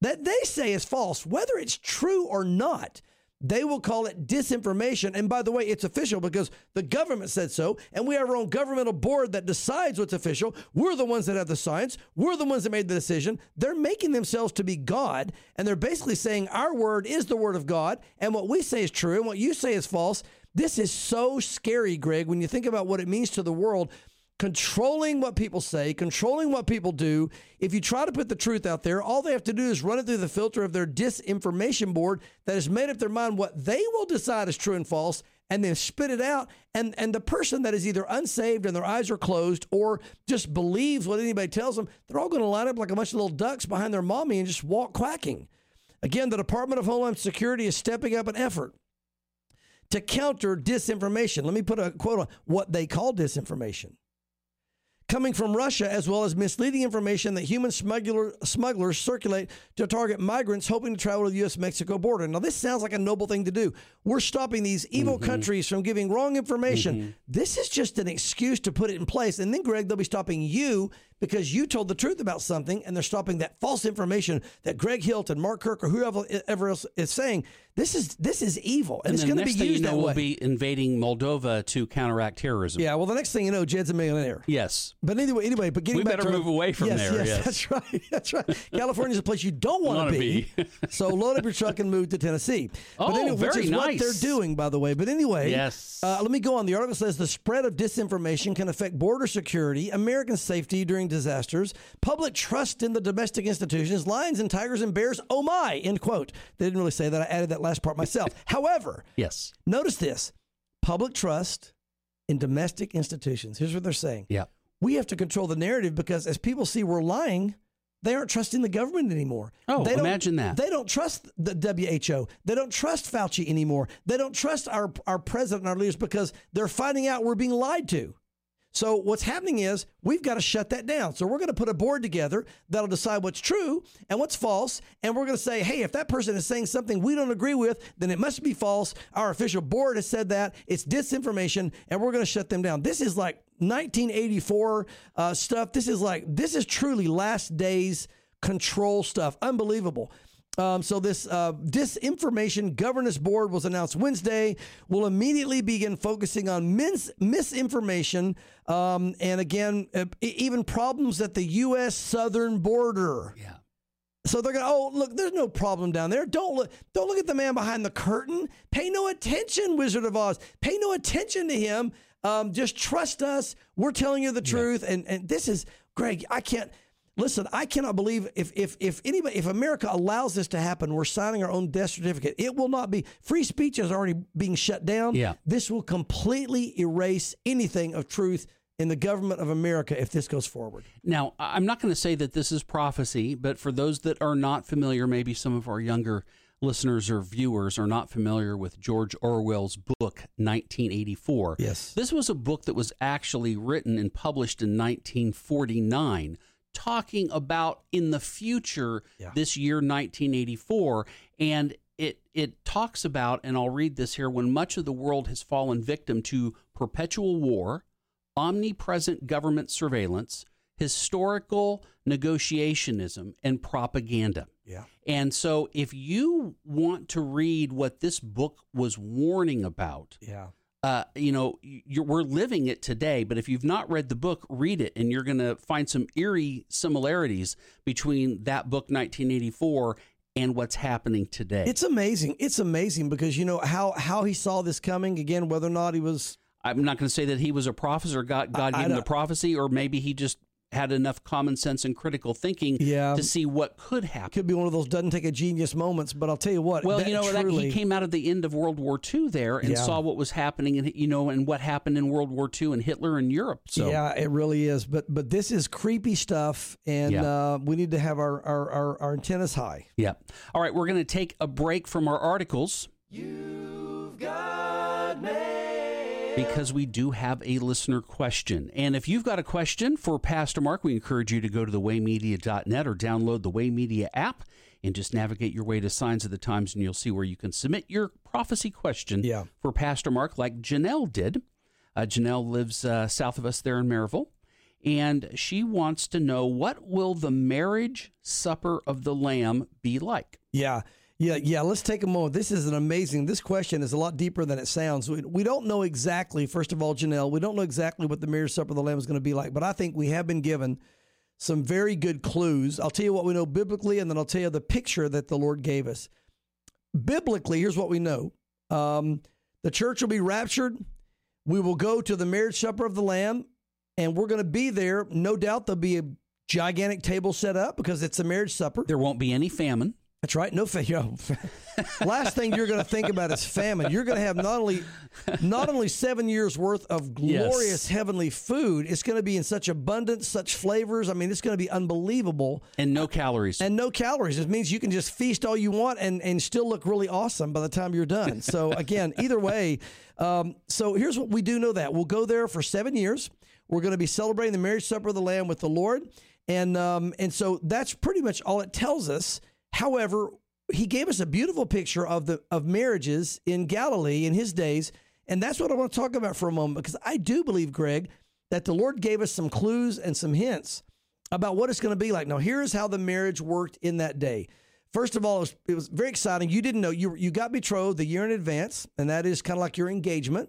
B: is false, whether it's true or not, they will call it disinformation. And by the way, it's official because the government said so. And we have our own governmental board that decides what's official. We're the ones that have the science. We're the ones that made the decision. They're making themselves to be God. And they're basically saying our word is the word of God. And what we say is true and what you say is false. This is so scary, Greg, when you think about what it means to the world. Controlling what people say, controlling what people do. If you try to put the truth out there, all they have to do is run it through the filter of their disinformation board that has made up their mind what they will decide is true and false, and then spit it out. And the person that is either unsaved and their eyes are closed or just believes what anybody tells them, they're all going to line up like a bunch of little ducks behind their mommy and just walk quacking. Again, the Department of Homeland Security is stepping up an effort to counter disinformation. Let me put a quote on what they call disinformation. Coming from Russia, as well as misleading information that human smugglers circulate to target migrants hoping to travel to the U.S.-Mexico border. Now, this sounds like a noble thing to do. We're stopping these evil countries from giving wrong information. This is just an excuse to put it in place. And then, Greg, they'll be stopping you because you told the truth about something, and they're stopping that false information that Greg Hilton, Mark Kirk, or whoever else is saying. This is evil, and it's going to be used that way.
A: We'll be invading Moldova to counteract terrorism.
B: Yeah, well, the next thing you know, Jed's a millionaire.
A: Yes.
B: But anyway, but getting back to...
A: We better move away from there.
B: Yes, that's right. California's a place you don't want to be. So load up your truck and move to Tennessee.
A: Which is
B: what they're doing, by the way. But anyway,
A: yes.
B: Let me go on. The article says the spread of disinformation can affect border security, American safety during disasters, public trust in the domestic institutions, lions and tigers and bears, oh my, end quote. They didn't really say that. I added that last part myself. However,
A: yes.
B: Notice this. Public trust in domestic institutions. Here's what they're saying.
A: Yeah.
B: We have to control the narrative because as people see we're lying, they aren't trusting the government anymore.
A: Oh, imagine that.
B: They don't trust the WHO. They don't trust Fauci anymore. They don't trust our president and our leaders because they're finding out we're being lied to. So what's happening is we've got to shut that down. So we're going to put a board together that'll decide what's true and what's false. And we're going to say, hey, if that person is saying something we don't agree with, then it must be false. Our official board has said that. It's disinformation, and we're going to shut them down. This is like 1984 stuff. This is truly last days control stuff. Unbelievable. So this disinformation governance board was announced Wednesday. Will immediately begin focusing on misinformation and again, even problems at the U.S. southern border.
A: Yeah.
B: So they're going, look, there's no problem down there. Don't look at the man behind the curtain. Pay no attention, Wizard of Oz. Pay no attention to him. Just trust us. We're telling you the truth. And this is, Greg, Listen, I cannot believe if America allows this to happen, we're signing our own death certificate. It will not be. Free speech is already being shut down.
A: Yeah.
B: This will completely erase anything of truth in the government of America if this goes forward. Now,
A: I'm not going to say that this is prophecy, but for those that are not familiar, maybe some of our younger listeners or viewers are not familiar with George Orwell's book, 1984.
B: Yes.
A: This was a book that was actually written and published in 1949. Talking about in the future, this year, 1984, and it talks about, and I'll read this here, when much of the world has fallen victim to perpetual war, omnipresent government surveillance, historical negotiationism, and propaganda.
B: Yeah.
A: And so if you want to read what this book was warning about, we're living it today, but if you've not read the book, read it, and you're going to find some eerie similarities between that book, 1984, and what's happening today.
B: It's amazing. It's amazing because you know how he saw this coming, again, whether or not he was...
A: I'm not going to say that he was a prophet or God gave him the prophecy, or maybe he just had enough common sense and critical thinking to see what could happen.
B: Could be one of those doesn't take a genius moments, but I'll tell you what.
A: Well, he came out of the end of World War II there and saw what was happening, and and what happened in World War II and Hitler in Europe. So
B: yeah, it really is. But this is creepy stuff, and we need to have our antennas high.
A: Yeah. All right, we're going to take a break from our articles. You've got mail. Because we do have a listener question. And if you've got a question for Pastor Mark, we encourage you to go to thewaymedia.net or download the Way Media app and just navigate your way to Signs of the Times, and you'll see where you can submit your prophecy question for Pastor Mark, like Janelle did. Janelle lives south of us there in Maryville, and she wants to know, what will the marriage supper of the Lamb be like?
B: Yeah. Let's take a moment. This question is a lot deeper than it sounds. We don't know exactly, first of all, Janelle, we don't know exactly what the marriage supper of the Lamb is going to be like, but I think we have been given some very good clues. I'll tell you what we know biblically, and then I'll tell you the picture that the Lord gave us. Biblically, here's what we know. The church will be raptured. We will go to the marriage supper of the Lamb, and we're going to be there. No doubt there'll be a gigantic table set up because it's a marriage supper.
A: There won't be any famine.
B: That's right. No famine. Last thing you're going to think about is famine. You're going to have not only 7 years worth of glorious heavenly food. It's going to be in such abundance, such flavors. I mean, it's going to be unbelievable.
A: And no calories.
B: It means you can just feast all you want and still look really awesome by the time you're done. So again, either way. So here's what we do know that we'll go there for 7 years. We're going to be celebrating the marriage supper of the Lamb with the Lord, and so that's pretty much all it tells us. However, he gave us a beautiful picture of marriages in Galilee in his days, and that's what I want to talk about for a moment, because I do believe, Greg, that the Lord gave us some clues and some hints about what it's going to be like. Now, here's how the marriage worked in that day. First of all, it was very exciting. You didn't know. You got betrothed a year in advance, and that is kind of like your engagement.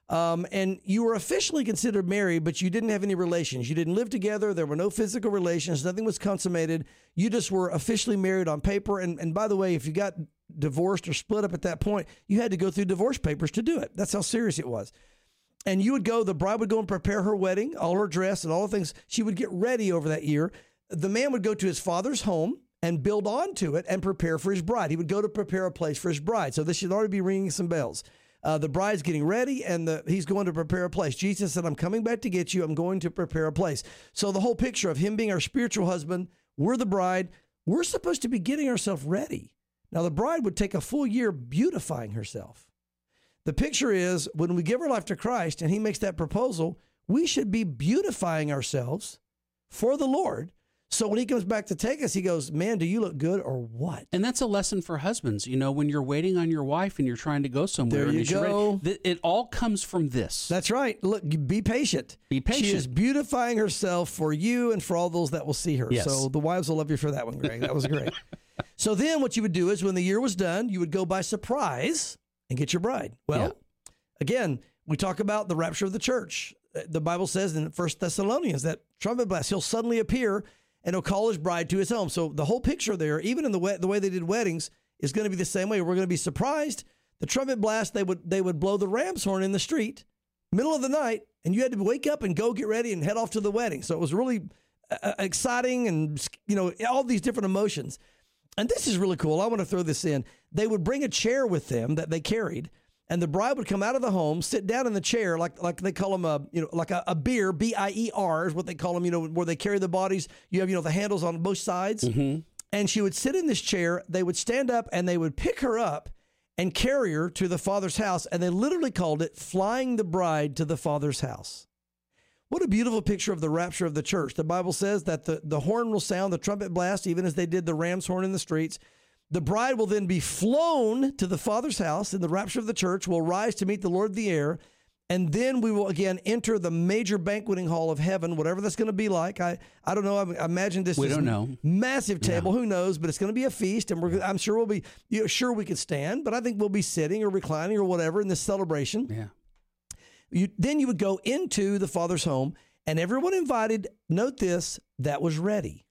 B: And you were officially considered married, but you didn't have any relations. You didn't live together. There were no physical relations. Nothing was consummated. You just were officially married on paper. And by the way, if you got divorced or split up at that point, you had to go through divorce papers to do it. That's how serious it was. And the bride would go and prepare her wedding, all her dress and all the things. She would get ready over that year. The man would go to his father's home and build onto it and prepare for his bride. He would go to prepare a place for his bride. So this should already be ringing some bells. The bride's getting ready, and he's going to prepare a place. Jesus said, I'm coming back to get you. I'm going to prepare a place. So the whole picture of him being our spiritual husband, we're the bride. We're supposed to be getting ourselves ready. Now, the bride would take a full year beautifying herself. The picture is when we give our life to Christ and he makes that proposal, we should be beautifying ourselves for the Lord. So when he comes back to take us, he goes, man, do you look good or what?
A: And that's a lesson for husbands. You know, when you're waiting on your wife and you're trying to go somewhere.
B: There you go.
A: It all comes from this.
B: That's right. Look, be patient.
A: Be patient.
B: She is beautifying herself for you and for all those that will see her.
A: Yes.
B: So the wives will love you for that one, Greg. That was great. So then what you would do is when the year was done, you would go by surprise and get your bride. Well, again, we talk about the rapture of the church. The Bible says in 1 Thessalonians that trumpet blast, he'll suddenly appear and he'll call his bride to his home. So the whole picture there, even in the way they did weddings, is going to be the same way. We're going to be surprised. The trumpet blast, they would blow the ram's horn in the street, middle of the night, and you had to wake up and go get ready and head off to the wedding. So it was really exciting and, all these different emotions. And this is really cool. I want to throw this in. They would bring a chair with them that they carried, and the bride would come out of the home, sit down in the chair, like they call them like a bier, B-I-E-R is what they call them, where they carry the bodies. You have, the handles on both sides. Mm-hmm. And she would sit in this chair. They would stand up and they would pick her up and carry her to the Father's house. And they literally called it flying the bride to the Father's house. What a beautiful picture of the rapture of the church. The Bible says that the horn will sound, the trumpet blast, even as they did the ram's horn in the streets. The bride will then be flown to the Father's house in the rapture of the church, will rise to meet the Lord of the air, and then we will again enter the major banqueting hall of heaven, whatever that's going to be like. I don't know. I imagine this is a massive table. Yeah. Who knows? But it's going to be a feast, and I'm sure we'll be sure we could stand, but I think we'll be sitting or reclining or whatever in this celebration. Yeah. Then you would go into the Father's home, and everyone invited, note this, that was ready.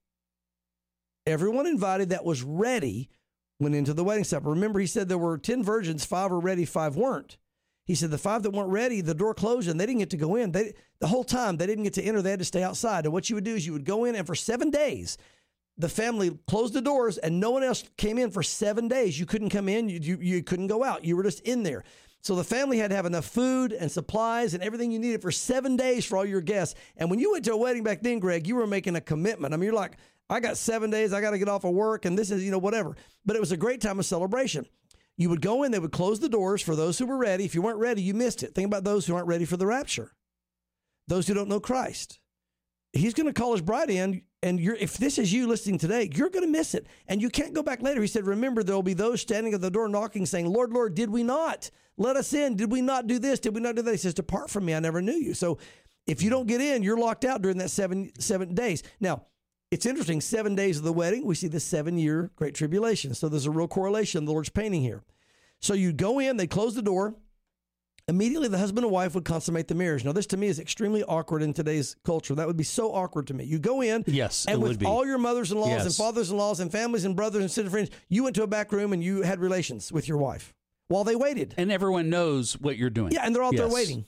B: Everyone invited that was ready went into the wedding supper. Remember, he said there were 10 virgins, 5 were ready, 5 weren't. He said the 5 that weren't ready, the door closed and they didn't get to go in. The whole time they didn't get to enter. They had to stay outside. And what you would do is you would go in, and for 7 days, the family closed the doors and no one else came in for 7 days. You couldn't come in. You couldn't go out. You were just in there. So the family had to have enough food and supplies and everything you needed for 7 days for all your guests. And when you went to a wedding back then, Greg, you were making a commitment. I mean, you're like, I got 7 days. I got to get off of work. And this is, whatever. But it was a great time of celebration. You would go in. They would close the doors for those who were ready. If you weren't ready, you missed it. Think about those who aren't ready for the rapture. Those who don't know Christ. He's going to call his bride in. And if this is you listening today, you're going to miss it. And you can't go back later. He said, remember, there will be those standing at the door knocking, saying, Lord, Lord, did we not let us in? Did we not do this? Did we not do that? He says, depart from me. I never knew you. So if you don't get in, you're locked out during that seven days. Now, it's interesting. 7 days of the wedding, we see the 7-year Great Tribulation. So there's a real correlation the Lord's painting here. So you go in, they close the door. Immediately, the husband and wife would consummate the marriage. Now, this to me is extremely awkward in today's culture. That would be so awkward to me. You go in,
A: yes,
B: and with all your mothers-in-laws and fathers-in-laws and families and brothers and sister friends, you went to a back room and you had relations with your wife while they waited.
A: And everyone knows what you're doing.
B: Yeah, and they're out there waiting.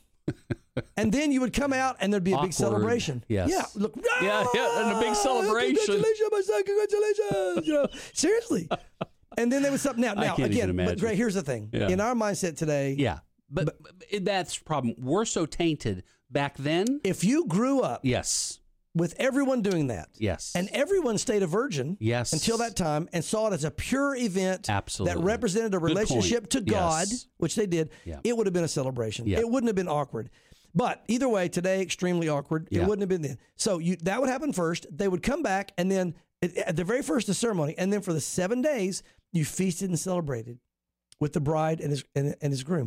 B: And then you would come out and there'd be a big celebration.
A: Yes.
B: Yeah, look.
A: Yeah, and a big celebration.
B: Congratulations, my son, congratulations. Seriously. And then they would stop. Now again, but Greg, here's the thing. Yeah. In our mindset today.
A: Yeah. But that's the problem. We're so tainted back then.
B: If you grew up with everyone doing that, and everyone stayed a virgin until that time and saw it as a pure event that represented a relationship to God, which they did, it would have been a celebration. It wouldn't have been awkward. But either way, today, extremely awkward. It wouldn't have been then. So that would happen first. They would come back, and then at the very first of the ceremony, and then for the 7 days, you feasted and celebrated with the bride and his groom.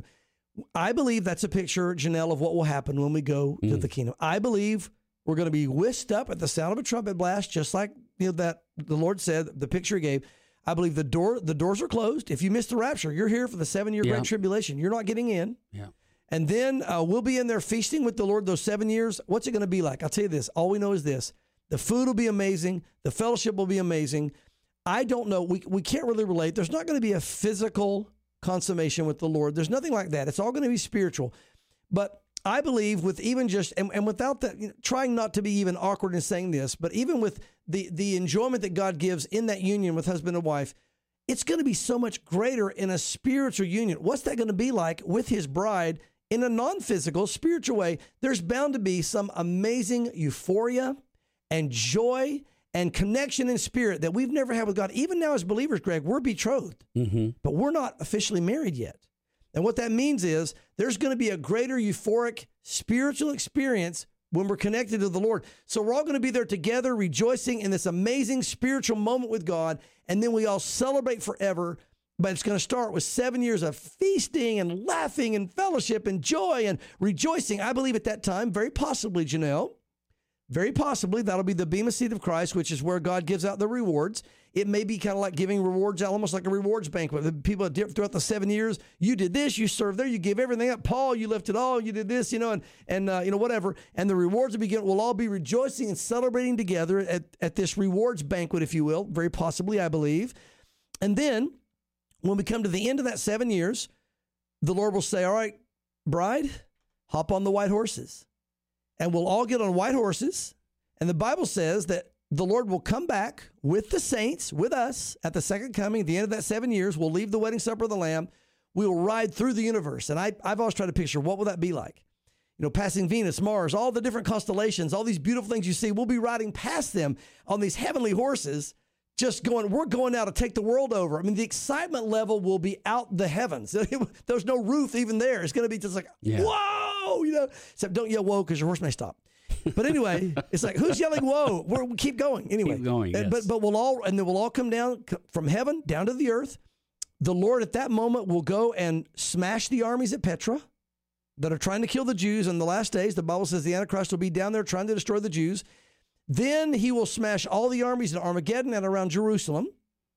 B: I believe that's a picture, Janelle, of what will happen when we go to the kingdom. I believe we're going to be whisked up at the sound of a trumpet blast, just like that the Lord said, the picture he gave. I believe the doors are closed. If you miss the rapture, you're here for the 7-year Great Tribulation. You're not getting in. Yeah. And then we'll be in there feasting with the Lord those 7 years. What's it going to be like? I'll tell you this. All we know is this. The food will be amazing. The fellowship will be amazing. I don't know. We can't really relate. There's not going to be a physical consummation with the Lord. There's nothing like that. It's all going to be spiritual. But I believe with even just, and without that, trying not to be even awkward in saying this, but even with the enjoyment that God gives in that union with husband and wife, it's going to be so much greater in a spiritual union. What's that going to be like with his bride in a non-physical, spiritual way? There's bound to be some amazing euphoria and joy and connection in spirit that we've never had with God. Even now as believers, Greg, we're betrothed, but we're not officially married yet. And what that means is there's going to be a greater euphoric spiritual experience when we're connected to the Lord. So we're all going to be there together, rejoicing in this amazing spiritual moment with God, and then we all celebrate forever. But it's going to start with 7 years of feasting and laughing and fellowship and joy and rejoicing. I believe at that time, very possibly, Janelle, very possibly that'll be the Bema Seat of Christ, which is where God gives out the rewards. It may be kind of like giving rewards, almost like a rewards banquet. The people throughout the 7 years, you did this, you served there, you gave everything up. Paul, you left it all, you did this, and whatever. And the rewards will all be rejoicing and celebrating together at this rewards banquet, if you will, very possibly, I believe. And then when we come to the end of that 7 years, the Lord will say, all right, bride, hop on the white horses. And we'll all get on white horses. And the Bible says that the Lord will come back with the saints, with us, at the second coming. At the end of that 7 years, we'll leave the wedding supper of the Lamb. We will ride through the universe. And I've always tried to picture, what will that be like? Passing Venus, Mars, all the different constellations, all these beautiful things you see. We'll be riding past them on these heavenly horses, we're going now to take the world over. I mean, the excitement level will be out the heavens. There's no roof even there. It's going to be just like, whoa, Except don't yell whoa because your horse may stop. But anyway, it's like, who's yelling whoa? We'll keep going. Anyway.
A: Keep going, yes.
B: But we'll all come down from heaven down to the earth. The Lord at that moment will go and smash the armies at Petra that are trying to kill the Jews in the last days. The Bible says the Antichrist will be down there trying to destroy the Jews. Then he will smash all the armies in Armageddon and around Jerusalem.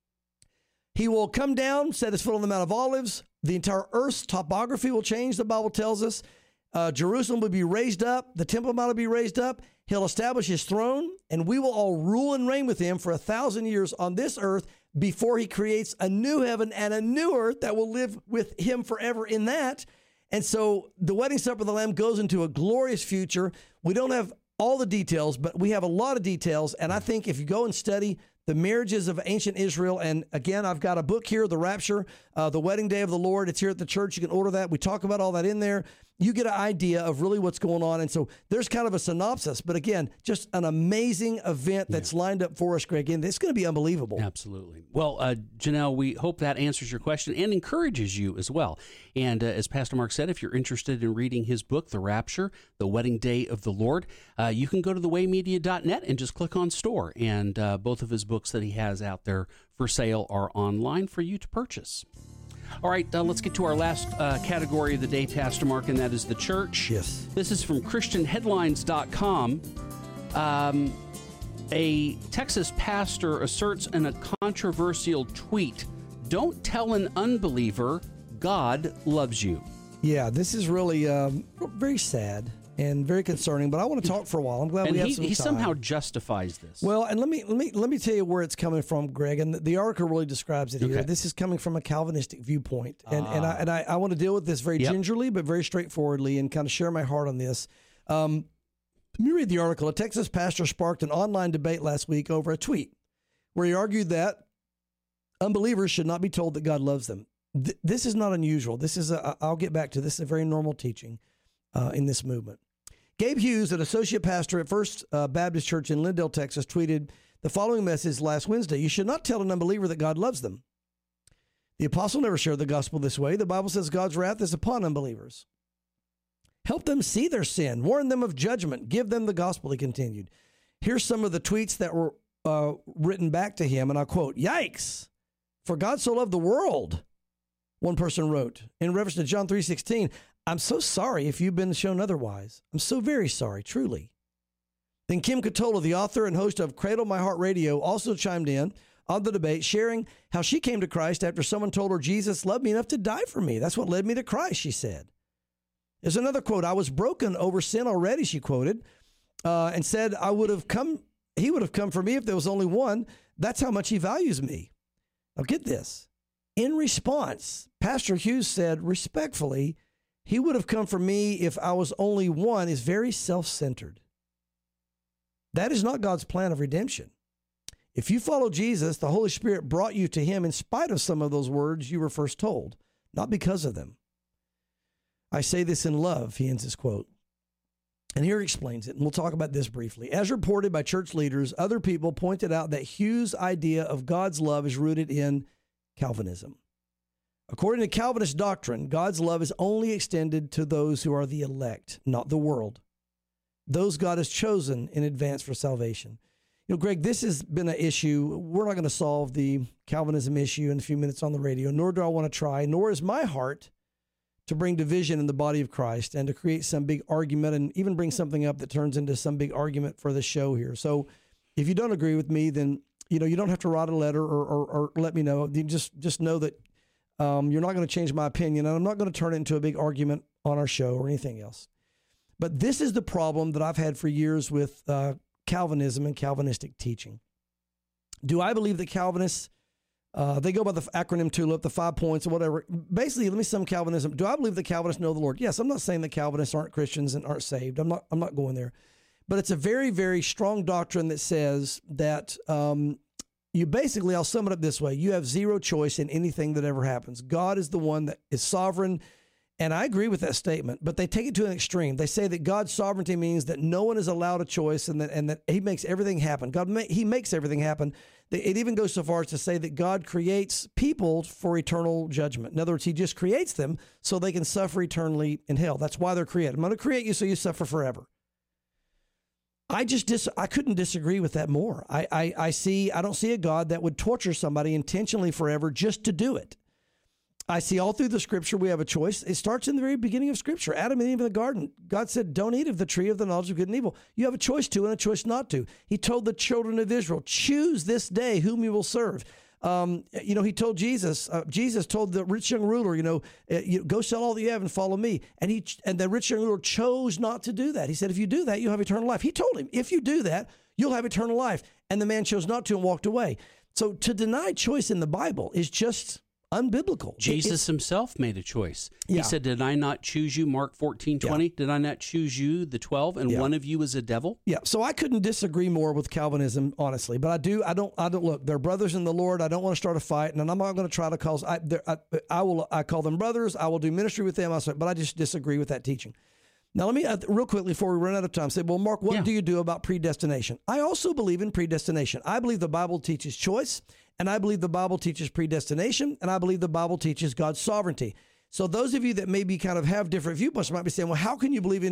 B: He will come down, set his foot on the Mount of Olives. The entire earth's topography will change, the Bible tells us. Jerusalem will be raised up. The Temple Mount will be raised up. He'll establish his throne, and we will all rule and reign with him for 1,000 years on this earth before he creates a new heaven and a new earth that will live with him forever in that. And so the wedding supper of the Lamb goes into a glorious future. We don't have all the details, but we have a lot of details. And I think if you go and study the marriages of ancient Israel, and again, I've got a book here, The Rapture, The Wedding Day of the Lord. It's here at the church. You can order that. We talk about all that in there. You get an idea of really what's going on. And so there's kind of a synopsis. But again, just an amazing event that's lined up for us, Greg. And it's going to be unbelievable.
A: Absolutely. Well, Janelle, we hope that answers your question and encourages you as well. And as Pastor Mark said, if you're interested in reading his book, The Rapture, The Wedding Day of the Lord, you can go to thewaymedia.net and just click on store. And both of his books that he has out there for sale are online for you to purchase. All right, let's get to our last category of the day, Pastor Mark, and that is the church.
B: Yes.
A: This is from ChristianHeadlines.com. A Texas pastor asserts in a controversial tweet, "Don't tell an unbeliever God loves you." Yeah,
B: this is really very sad and very concerning, but I want to talk for a while. I'm glad we have some time.
A: He somehow justifies this.
B: Well, and let me tell you where it's coming from, Greg. And the article really describes it here.
A: Okay.
B: This is coming from a Calvinistic viewpoint, and I want to deal with this very gingerly, but very straightforwardly, and kind of share my heart on this. Let me read the article. A Texas pastor sparked an online debate last week over a tweet where he argued that unbelievers should not be told that God loves them. This is not unusual. This is I'll get back to this. Is a very normal teaching in this movement. Gabe Hughes, an associate pastor at First Baptist Church in Lindale, Texas, tweeted the following message last Wednesday: "You should not tell an unbeliever that God loves them. The apostle never shared the gospel this way. The Bible says God's wrath is upon unbelievers. Help them see their sin. Warn them of judgment. Give them the gospel," he continued. Here's some of the tweets that were written back to him, and I quote, "Yikes! For God so loved the world," one person wrote, in reference to John 3:16, "I'm so sorry if you've been shown otherwise. I'm so very sorry, truly." Then Kim Katola, the author and host of Cradle My Heart Radio, also chimed in on the debate, sharing how she came to Christ after someone told her, "Jesus loved me enough to die for me. That's what led me to Christ," she said. There's another quote, "I was broken over sin already," she quoted, and said, he would have come for me if there was only one. That's how much he values me. Now get this. In response, Pastor Hughes said, respectfully, he would have come for me if I was only one is very self-centered. That is not God's plan of redemption. If you follow Jesus, the Holy Spirit brought you to him in spite of some of those words you were first told, not because of them. "I say this in love," he ends his quote. And here he explains it, and we'll talk about this briefly. As reported by church leaders, other people pointed out that Hughes' idea of God's love is rooted in Calvinism. According to Calvinist doctrine, God's love is only extended to those who are the elect, not the world. Those God has chosen in advance for salvation. You know, Greg, this has been an issue. We're not going to solve the Calvinism issue in a few minutes on the radio, nor do I want to try, nor is my heart to bring division in the body of Christ and to create some big argument and even bring something up that turns into some big argument for the show here. So if you don't agree with me, then you don't have to write a letter or let me know. You just know that you're not going to change my opinion, and I'm not going to turn it into a big argument on our show or anything else. But this is the problem that I've had for years with Calvinism and Calvinistic teaching. Do I believe that Calvinists, they go by the acronym TULIP, the 5 points or whatever. Basically, let me sum Calvinism. Do I believe that Calvinists know the Lord? Yes, I'm not saying that Calvinists aren't Christians and aren't saved. I'm not going there. But it's a very, very strong doctrine that says that you basically, I'll sum it up this way. You have zero choice in anything that ever happens. God is the one that is sovereign. And I agree with that statement, but they take it to an extreme. They say that God's sovereignty means that no one is allowed a choice and that he makes everything happen. He makes everything happen. It even goes so far as to say that God creates people for eternal judgment. In other words, he just creates them so they can suffer eternally in hell. That's why they're created. I'm going to create you so you suffer forever. I couldn't disagree with that more. I don't see a God that would torture somebody intentionally forever just to do it. I see all through the scripture we have a choice. It starts in the very beginning of scripture. Adam and Eve in the garden. God said, don't eat of the tree of the knowledge of good and evil. You have a choice to and a choice not to. He told the children of Israel, choose this day whom you will serve. He told Jesus told the rich young ruler, go sell all that you have and follow me. And the rich young ruler chose not to do that. He said, if you do that, you'll have eternal life. He told him, if you do that, you'll have eternal life. And the man chose not to and walked away. So to deny choice in the Bible is just unbiblical.
A: Jesus himself made a choice.
B: Yeah.
A: He said, did I not choose you? Mark 14:20.
B: Yeah.
A: Did I not choose you, the 12, and one of you is a devil?
B: Yeah. So I couldn't disagree more with Calvinism, honestly. But I don't look, they're brothers in the Lord. I don't want to start a fight, and I'm not going to try to cause, I call them brothers. I will do ministry with them. But I just disagree with that teaching. Now, let me, real quickly before we run out of time, say, well, Mark, what do you do about predestination? I also believe in predestination. I believe the Bible teaches choice, and I believe the Bible teaches predestination, and I believe the Bible teaches God's sovereignty. So those of you that maybe kind of have different viewpoints might be saying, well, how can you believe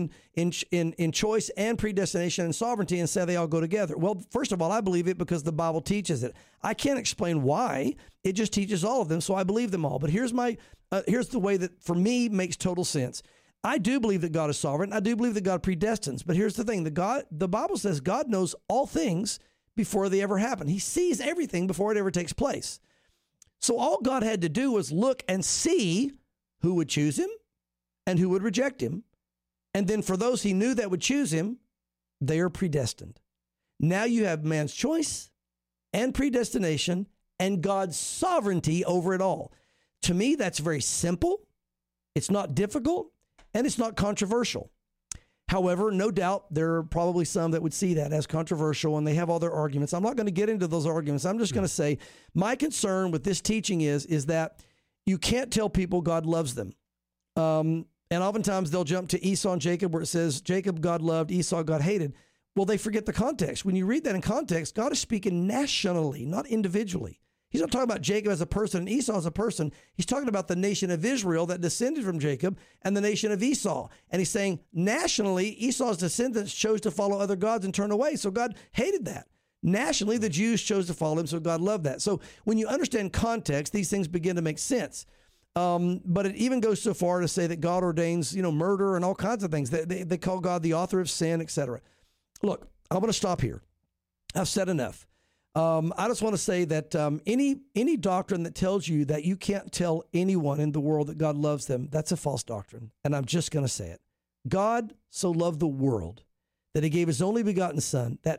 B: in choice and predestination and sovereignty and say they all go together? Well, first of all, I believe it because the Bible teaches it. I can't explain why. It just teaches all of them, so I believe them all. But here's the way that, for me, makes total sense. I do believe that God is sovereign. I do believe that God predestines. But here's the thing. The Bible says God knows all things before they ever happen. He sees everything before it ever takes place. So all God had to do was look and see who would choose him and who would reject him. And then for those he knew that would choose him, they are predestined. Now you have man's choice and predestination and God's sovereignty over it all. To me, that's very simple. It's not difficult. And it's not controversial. However, no doubt there are probably some that would see that as controversial, and they have all their arguments. I'm not going to get into those arguments. I'm just going to say my concern with this teaching is that you can't tell people God loves them. And oftentimes they'll jump to Esau and Jacob where it says, Jacob God loved, Esau God hated. Well, they forget the context. When you read that in context, God is speaking nationally, not individually. He's not talking about Jacob as a person and Esau as a person. He's talking about the nation of Israel that descended from Jacob and the nation of Esau. And he's saying nationally, Esau's descendants chose to follow other gods and turn away. So God hated that. Nationally, the Jews chose to follow him. So God loved that. So when you understand context, these things begin to make sense. But it even goes so far to say that God ordains, murder and all kinds of things. They call God the author of sin, etc. Look, I'm going to stop here. I've said enough. I just want to say that any doctrine that tells you that you can't tell anyone in the world that God loves them, that's a false doctrine. And I'm just going to say it. God so loved the world that he gave his only begotten son, that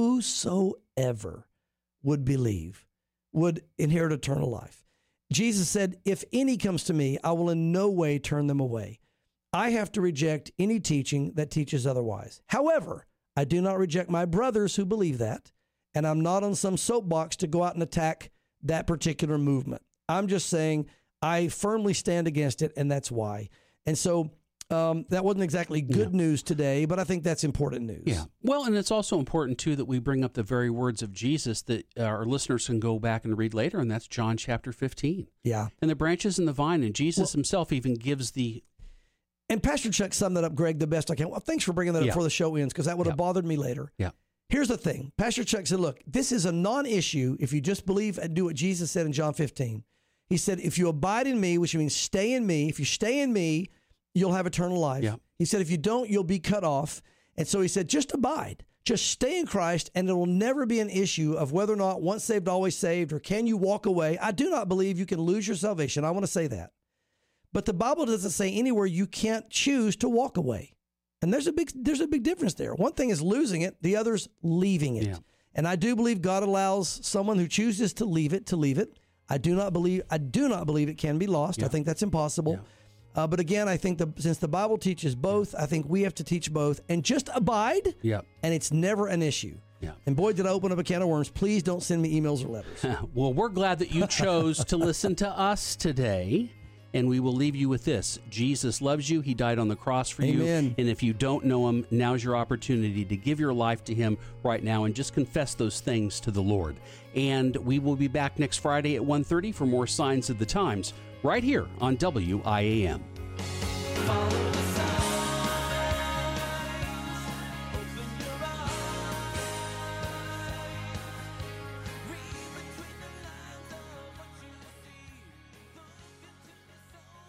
B: whosoever would believe would inherit eternal life. Jesus said, if any comes to me, I will in no way turn them away. I have to reject any teaching that teaches otherwise. However, I do not reject my brothers who believe that. And I'm not on some soapbox to go out and attack that particular movement. I'm just saying I firmly stand against it, and that's why. And so that wasn't exactly good news today, but I think that's important news.
A: Yeah. Well, and it's also important, too, that we bring up the very words of Jesus that our listeners can go back and read later, and that's John chapter 15.
B: Yeah.
A: And the branches and the vine, and Jesus himself even gives the...
B: And Pastor Chuck summed that up, Greg, the best I can. Well, thanks for bringing that up before the show ends, because that would have bothered me later.
A: Yeah.
B: Here's the thing. Pastor Chuck said, look, this is a non-issue if you just believe and do what Jesus said in John 15. He said, if you abide in me, which means stay in me, if you stay in me, you'll have eternal life. Yeah. He said, if you don't, you'll be cut off. And so he said, just abide. Just stay in Christ, and it will never be an issue of whether or not once saved, always saved, or can you walk away. I do not believe you can lose your salvation. I want to say that. But the Bible doesn't say anywhere you can't choose to walk away. And there's a big difference there. One thing is losing it, the other's leaving it. Yeah. And I do believe God allows someone who chooses to leave it to leave it. I do not believe it can be lost. Yeah. I think that's impossible. Yeah. But again, I think since the Bible teaches both, I think we have to teach both and just abide. Yeah. And it's never an issue. Yeah. And boy, did I open up a can of worms. Please don't send me emails or letters.
A: Well, we're glad that you chose to listen to us today. And we will leave you with this. Jesus loves you. He died on the cross for you. And if you don't know him, now's your opportunity to give your life to him right now and just confess those things to the Lord. And we will be back next Friday at 1:30 for more Signs of the Times right here on WIAM.